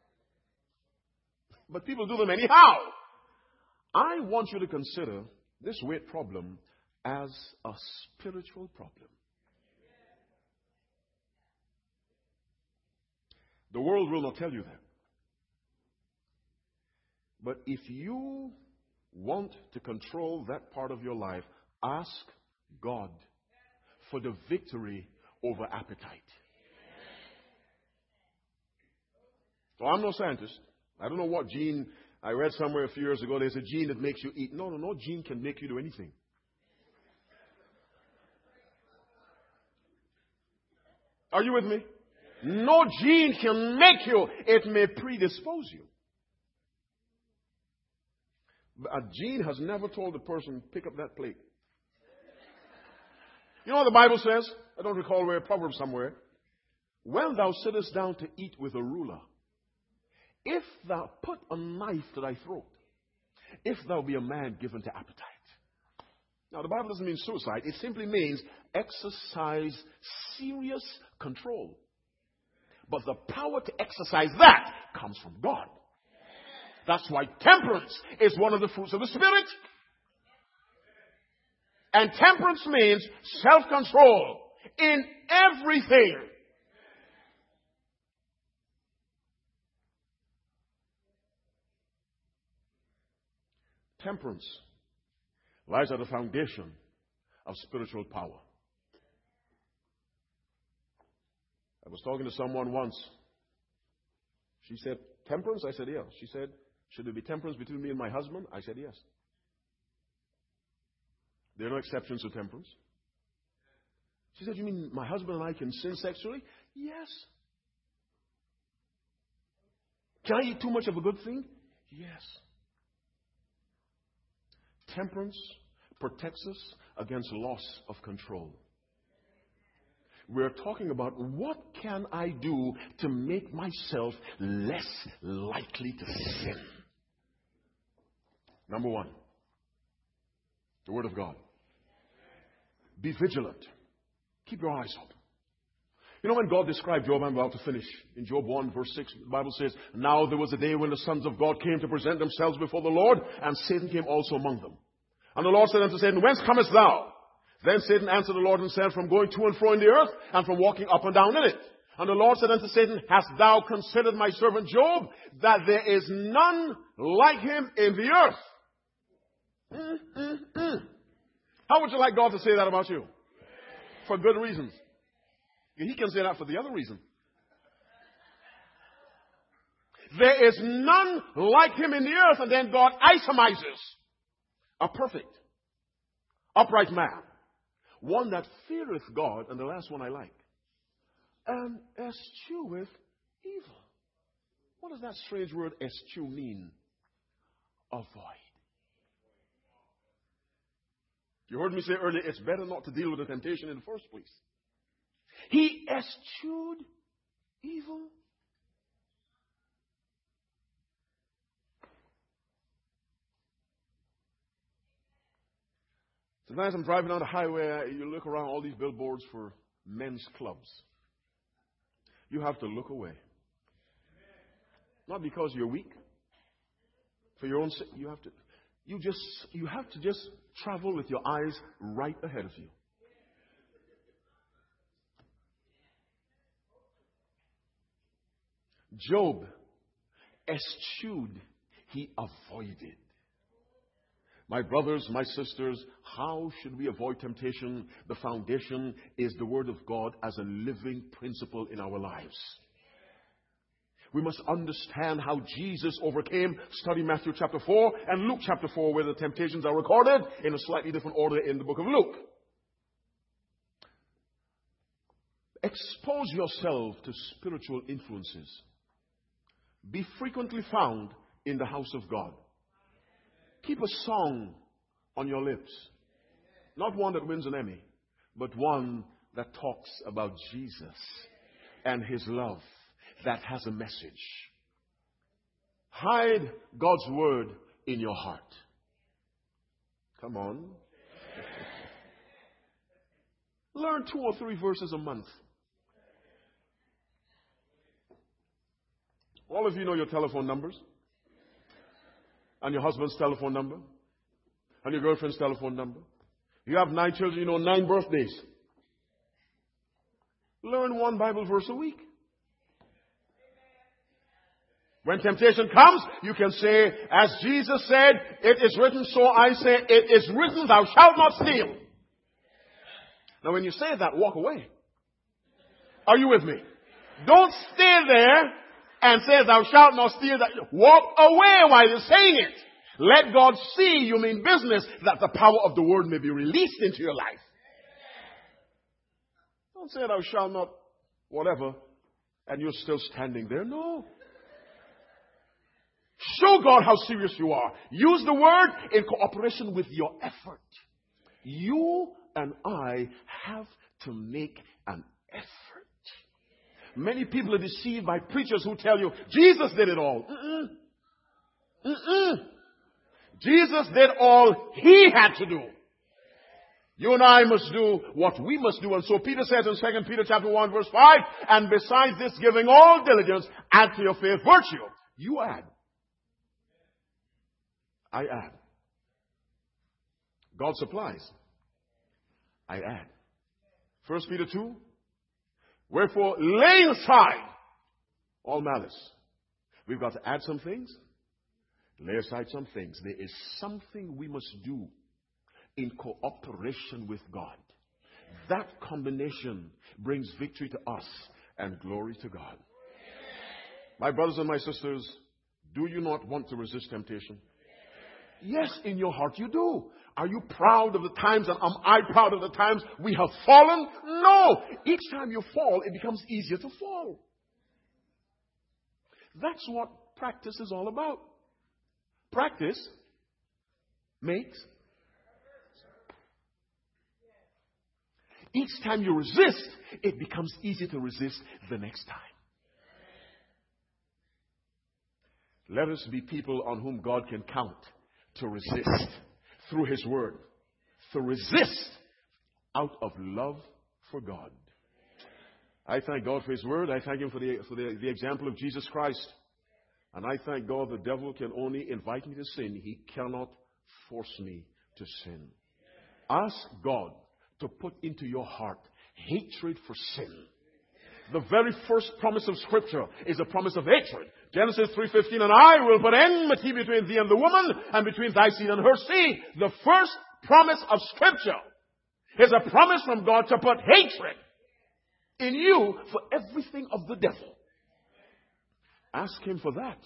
But people do them anyhow. I want you to consider this weight problem as a spiritual problem. The world will not tell you that. But if you want to control that part of your life, ask God for the victory over appetite. So I'm no scientist. I don't know what gene. I read somewhere a few years ago, there's a gene that makes you eat. No, no, no gene can make you do anything. Are you with me? No gene can make you. It may predispose you. But a gene has never told the person, pick up that plate. You know what the Bible says? I don't recall where, Proverbs somewhere. When thou sittest down to eat with a ruler, if thou put a knife to thy throat, if thou be a man given to appetite. Now, the Bible doesn't mean suicide. It simply means exercise serious control. But the power to exercise that comes from God. That's why temperance is one of the fruits of the Spirit. And temperance means self-control in everything. Temperance lies at the foundation of spiritual power. I was talking to someone once She said, temperance? I said, yes. She said, should there be temperance between me and my husband? I said, yes. There are no exceptions to temperance. She said, you mean my husband and I can sin sexually? Yes. Can I eat too much of a good thing? Yes. Temperance protects us against loss of control. We're talking about what can I do to make myself less likely to sin. Number one, the Word of God. Be vigilant. Keep your eyes open. You know, when God described Job, I'm about to finish. In Job one, verse six, the Bible says, now there was a day when the sons of God came to present themselves before the Lord, and Satan came also among them. And the Lord said unto Satan, whence comest thou? Then Satan answered the Lord and said, from going to and fro in the earth, and from walking up and down in it. And the Lord said unto Satan, hast thou considered my servant Job, that there is none like him in the earth? Mm, mm, mm. How would you like God to say that about you? For good reasons. He can say that for the other reason. There is none like him in the earth. And then God itemizes a perfect, upright man. One that feareth God. And the last one I like. And escheweth evil. What does that strange word eschew mean? Avoid. You heard me say earlier, it's better not to deal with the temptation in the first place. He eschewed evil. Sometimes I'm driving on the highway, you look around all these billboards for men's clubs. You have to look away. Not because you're weak. For your own sake, you have to you just you have to just travel with your eyes right ahead of you. Job eschewed, he avoided. My brothers, my sisters, how should we avoid temptation? The foundation is the Word of God as a living principle in our lives. We must understand how Jesus overcame. Study Matthew chapter four and Luke chapter four, where the temptations are recorded in a slightly different order in the book of Luke. Expose yourself to spiritual influences. Be frequently found in the house of God. Keep a song on your lips. Not one that wins an Emmy, but one that talks about Jesus and His love, that has a message. Hide God's word in your heart. Come on. Learn two or three verses a month. All of you know your telephone numbers. And your husband's telephone number. And your girlfriend's telephone number. You have nine children, you know nine birthdays. Learn one Bible verse a week. When temptation comes, you can say, as Jesus said, it is written, so I say, it is written, thou shalt not steal. Now when you say that, walk away. Are you with me? Don't stay there and say, thou shalt not steal. Walk away while you're saying it. Let God see you mean business, that the power of the word may be released into your life. Don't say, thou shalt not whatever, and you're still standing there. No. Show God how serious you are. Use the word in cooperation with your effort. You and I have to make an effort. Many people are deceived by preachers who tell you, Jesus did it all. Mm-mm. Mm-mm. Jesus did all He had to do. You and I must do what we must do. And so Peter says in Second Peter chapter one verse five, and besides this, giving all diligence, add to your faith virtue. You add. I add. God supplies. I add. First Peter two. Wherefore, laying aside all malice. We've got to add some things. Lay aside some things. There is something we must do in cooperation with God. That combination brings victory to us and glory to God. My brothers and my sisters, do you not want to resist temptation? Yes, in your heart you do. Are you proud of the times, and am I proud of the times we have fallen? No. Each time you fall, it becomes easier to fall. That's what practice is all about. Practice makes. Each time you resist, it becomes easier to resist the next time. Let us be people on whom God can count to resist through His Word. To resist out of love for God. I thank God for His Word. I thank Him for the, for the, the example of Jesus Christ. And I thank God the devil can only invite me to sin. He cannot force me to sin. Ask God to put into your heart hatred for sin. The very first promise of Scripture is a promise of hatred. Genesis three fifteen, and I will put enmity between thee and the woman, and between thy seed and her seed. The first promise of Scripture is a promise from God to put hatred in you for everything of the devil. Ask Him for that.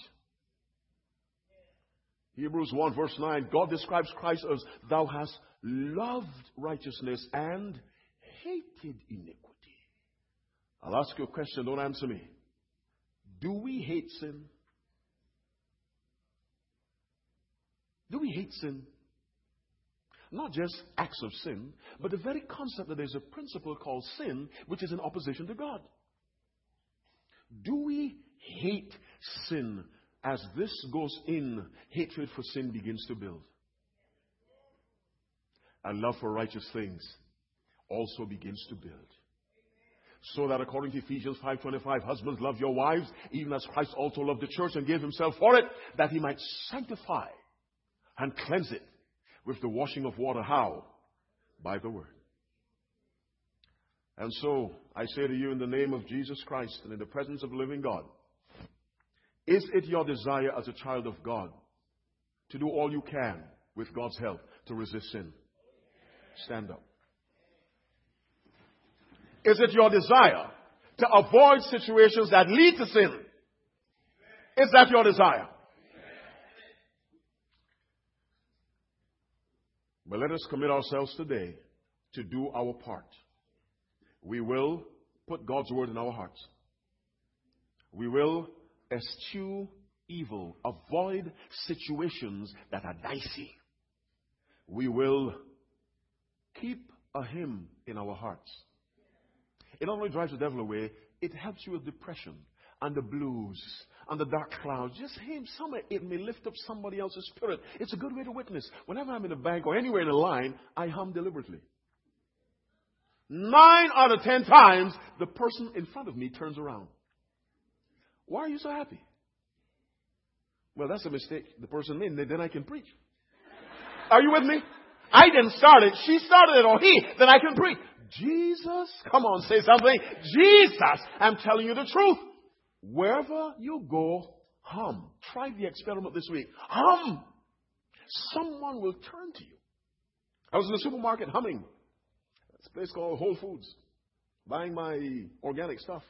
Hebrews one verse nine, God describes Christ as, thou hast loved righteousness and hated iniquity. I'll ask you a question, don't answer me. Do we hate sin? Do we hate sin? Not just acts of sin, but the very concept that there's a principle called sin, which is in opposition to God. Do we hate sin? As this goes in, hatred for sin begins to build. And love for righteous things also begins to build. So that according to Ephesians five twenty-five, husbands, love your wives, even as Christ also loved the church and gave Himself for it, that He might sanctify and cleanse it with the washing of water. How? By the Word. And so, I say to you in the name of Jesus Christ and in the presence of the living God, is it your desire as a child of God to do all you can with God's help to resist sin? Stand up. Is it your desire to avoid situations that lead to sin? Is that your desire? But let us commit ourselves today to do our part. We will put God's Word in our hearts. We will eschew evil, avoid situations that are dicey. We will keep a hymn in our hearts. It not only drives the devil away, it helps you with depression and the blues and the dark clouds. Just hymn somewhere. It may lift up somebody else's spirit. It's a good way to witness. Whenever I'm in a bank or anywhere in a line, I hum deliberately. Nine out of ten times, the person in front of me turns around. Why are you so happy? Well, that's a mistake the person made. Then I can preach. Are you with me? I didn't start it. She started it, or he. Then I can preach. Jesus, come on, say something. Jesus, I'm telling you the truth. Wherever you go, hum. Try the experiment this week. Hum. Someone will turn to you. I was in the supermarket humming. It's a place called Whole Foods. Buying my organic stuff.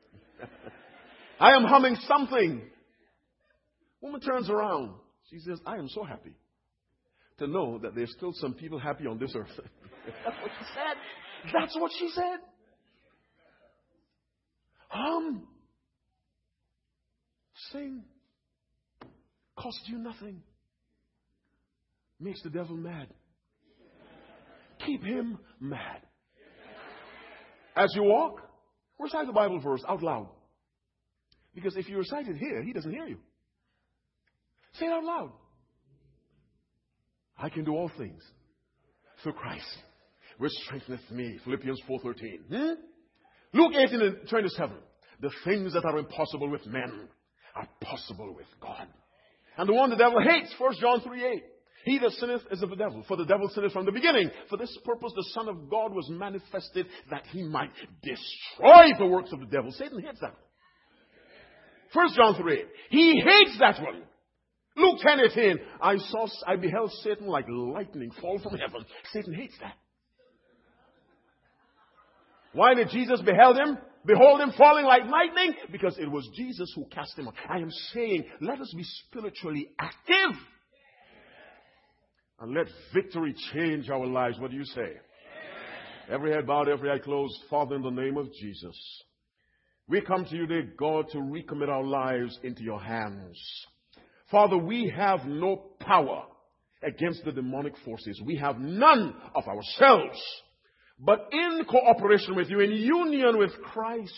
I am humming something. Woman turns around. She says, I am so happy to know that there's still some people happy on this earth. That's what she said. That's what she said. Hum. Sing. Cost you nothing. Makes the devil mad. Keep him mad. As you walk, recite the Bible verse out loud. Because if you recite it here, he doesn't hear you. Say it out loud. I can do all things through Christ, which strengtheneth me. Philippians four thirteen. Hmm? Luke eighteen and twenty-seven. The things that are impossible with men are possible with God. And the one the devil hates, First John three eight. He that sinneth is of the devil, for the devil sinneth from the beginning. For this purpose the Son of God was manifested, that he might destroy the works of the devil. Satan hates that. First John three eight. He hates that one. Luke ten eighteen. I saw, I beheld Satan like lightning fall from heaven. Satan hates that. Why did Jesus beheld him? Behold him falling like lightning, because it was Jesus who cast him out. I am saying, let us be spiritually active. And let victory change our lives. What do you say? Every head bowed, every eye closed. Father, in the name of Jesus, we come to you today, God, to recommit our lives into your hands. Father, we have no power against the demonic forces. We have none of ourselves. But in cooperation with you, in union with Christ,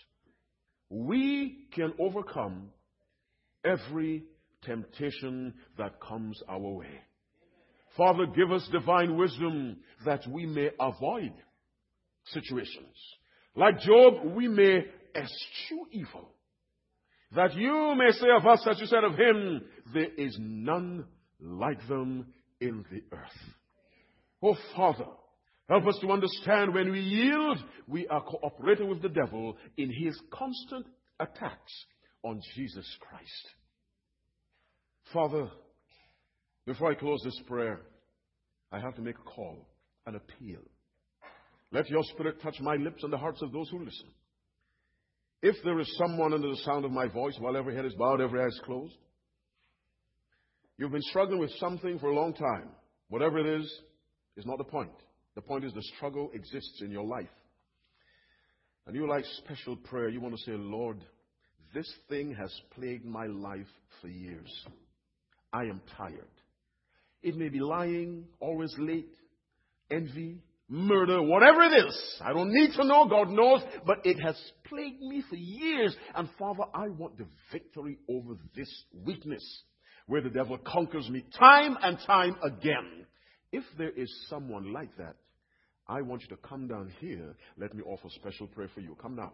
we can overcome every temptation that comes our way. Father, give us divine wisdom that we may avoid situations. Like Job, we may eschew evil. That you may say of us, as you said of him, there is none like them in the earth. Oh, Father, help us to understand when we yield, we are cooperating with the devil in his constant attacks on Jesus Christ. Father, before I close this prayer, I have to make a call, an appeal. Let your Spirit touch my lips and the hearts of those who listen. If there is someone under the sound of my voice, while every head is bowed, every eye is closed, you've been struggling with something for a long time. Whatever it is, is not the point. The point is the struggle exists in your life. And you like special prayer. You want to say, Lord, this thing has plagued my life for years. I am tired. It may be lying, always late, envy, murder, whatever it is. I don't need to know. God knows. But it has plagued me for years. And Father, I want the victory over this weakness where the devil conquers me time and time again. If there is someone like that, I want you to come down here. Let me offer special prayer for you. Come now.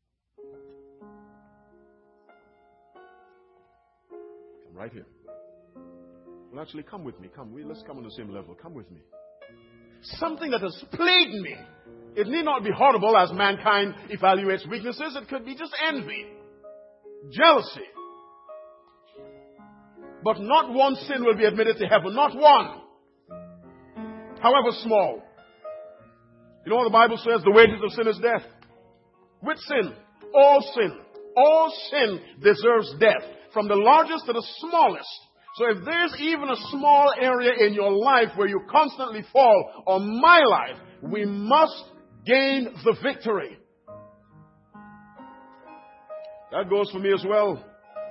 Come right here. Well, actually, come with me. Come. We, let's come on the same level. Come with me. Something that has plagued me. It need not be horrible as mankind evaluates weaknesses. It could be just envy, jealousy. But not one sin will be admitted to heaven. Not one. However small. You know what the Bible says? The wages of sin is death. Which sin? All sin. All sin deserves death. From the largest to the smallest. So if there's even a small area in your life where you constantly fall, or my life, we must gain the victory. That goes for me as well.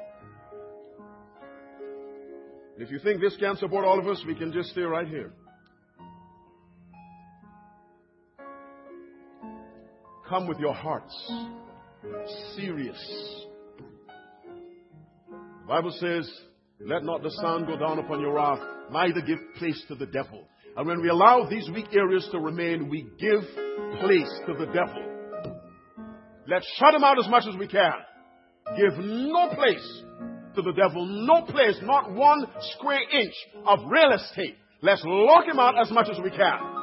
If you think this can't support all of us, we can just stay right here. Come with your hearts. Serious. The Bible says, let not the sun go down upon your wrath, neither give place to the devil. And when we allow these weak areas to remain, we give place to the devil. Let's shut him out as much as we can. Give no place to the devil. No place, not one square inch of real estate. Let's lock him out as much as we can.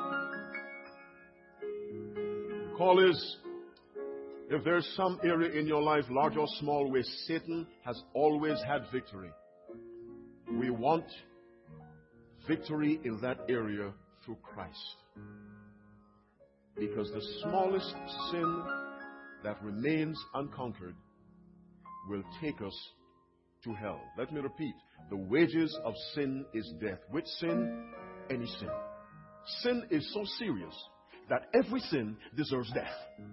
The call is, if there's some area in your life, large or small, where Satan has always had victory, we want victory in that area through Christ. Because the smallest sin that remains unconquered will take us to hell. Let me repeat. The wages of sin is death. Which sin? Any sin. Sin is so serious that every sin deserves death.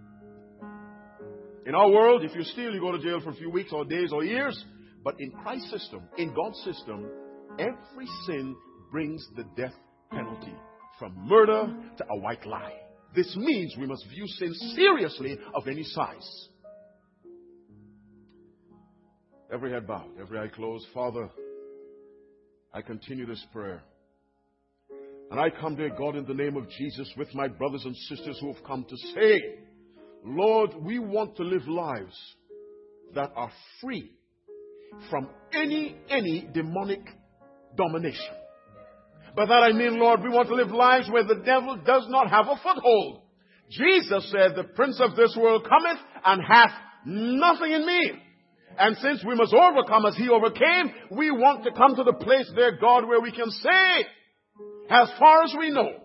In our world, if you steal, you go to jail for a few weeks or days or years. But in Christ's system, in God's system, every sin brings the death penalty, from murder to a white lie. This means we must view sin seriously of any size. Every head bowed, every eye closed. Father, I continue this prayer. And I come, dear God, in the name of Jesus with my brothers and sisters who have come to say, Lord, we want to live lives that are free from any, any demonic domination. By that I mean, Lord, we want to live lives where the devil does not have a foothold. Jesus said, the prince of this world cometh and hath nothing in me. And since we must overcome as he overcame, we want to come to the place there, God, where we can say, as far as we know,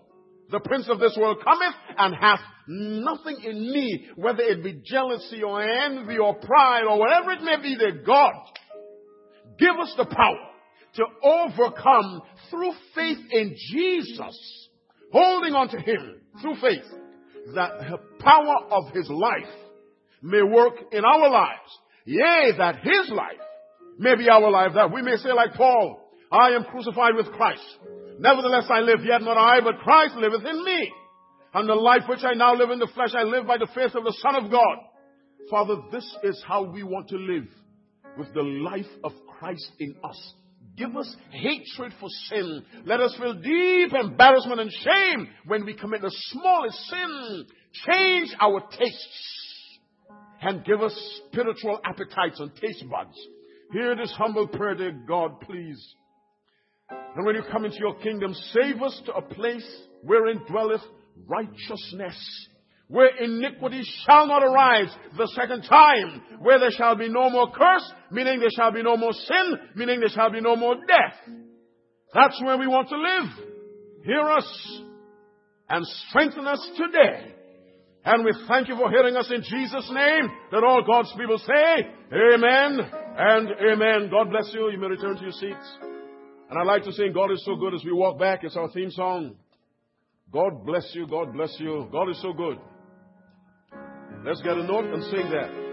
The prince of this world cometh and hath nothing in me, whether it be jealousy or envy or pride or whatever it may be, that God give us the power to overcome through faith in Jesus, holding on to Him through faith, that the power of His life may work in our lives. Yea, that His life may be our life, that we may say like Paul, I am crucified with Christ. Nevertheless I live, yet not I, but Christ liveth in me. And the life which I now live in the flesh, I live by the faith of the Son of God. Father, this is how we want to live, with the life of Christ in us. Give us hatred for sin. Let us feel deep embarrassment and shame when we commit the smallest sin. Change our tastes and give us spiritual appetites and taste buds. Hear this humble prayer, dear God, please. And when you come into your kingdom, save us to a place wherein dwelleth righteousness, where iniquity shall not arise the second time, where there shall be no more curse, meaning there shall be no more sin, meaning there shall be no more death. That's where we want to live. Hear us and strengthen us today. And we thank you for hearing us in Jesus' name, that all God's people say, amen and amen. God bless you. You may return to your seats. And I'd like to sing God is so good as we walk back. It's our theme song. God bless you. God bless you. God is so good. Let's get a note and sing that.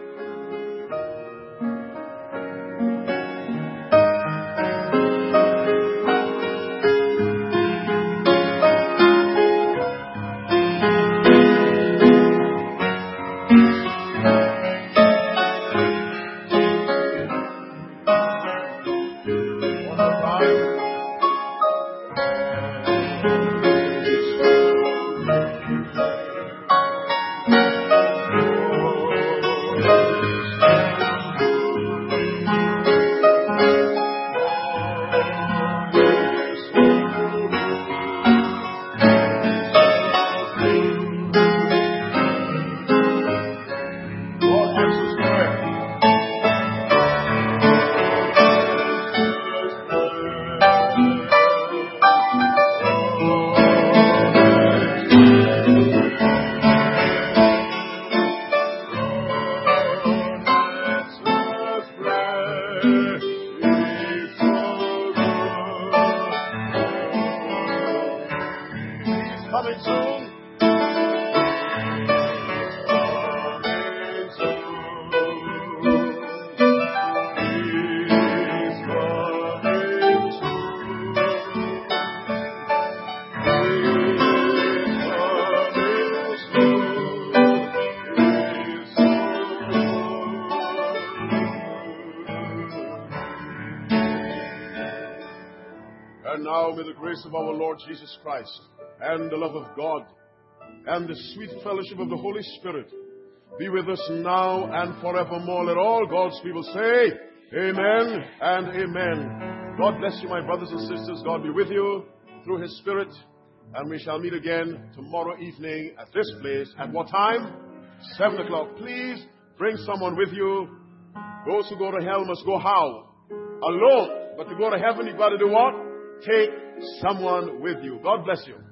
Of our Lord Jesus Christ and the love of God and the sweet fellowship of the Holy Spirit be with us now and forevermore. Let all God's people say amen and amen. God bless you, my brothers and sisters. God be with you through His Spirit, and we shall meet again tomorrow evening at this place. At what time? Seven o'clock. Please bring someone with you. Those who go to hell must go how? Alone. But to go to heaven, you've got to do what? Take someone with you. God bless you.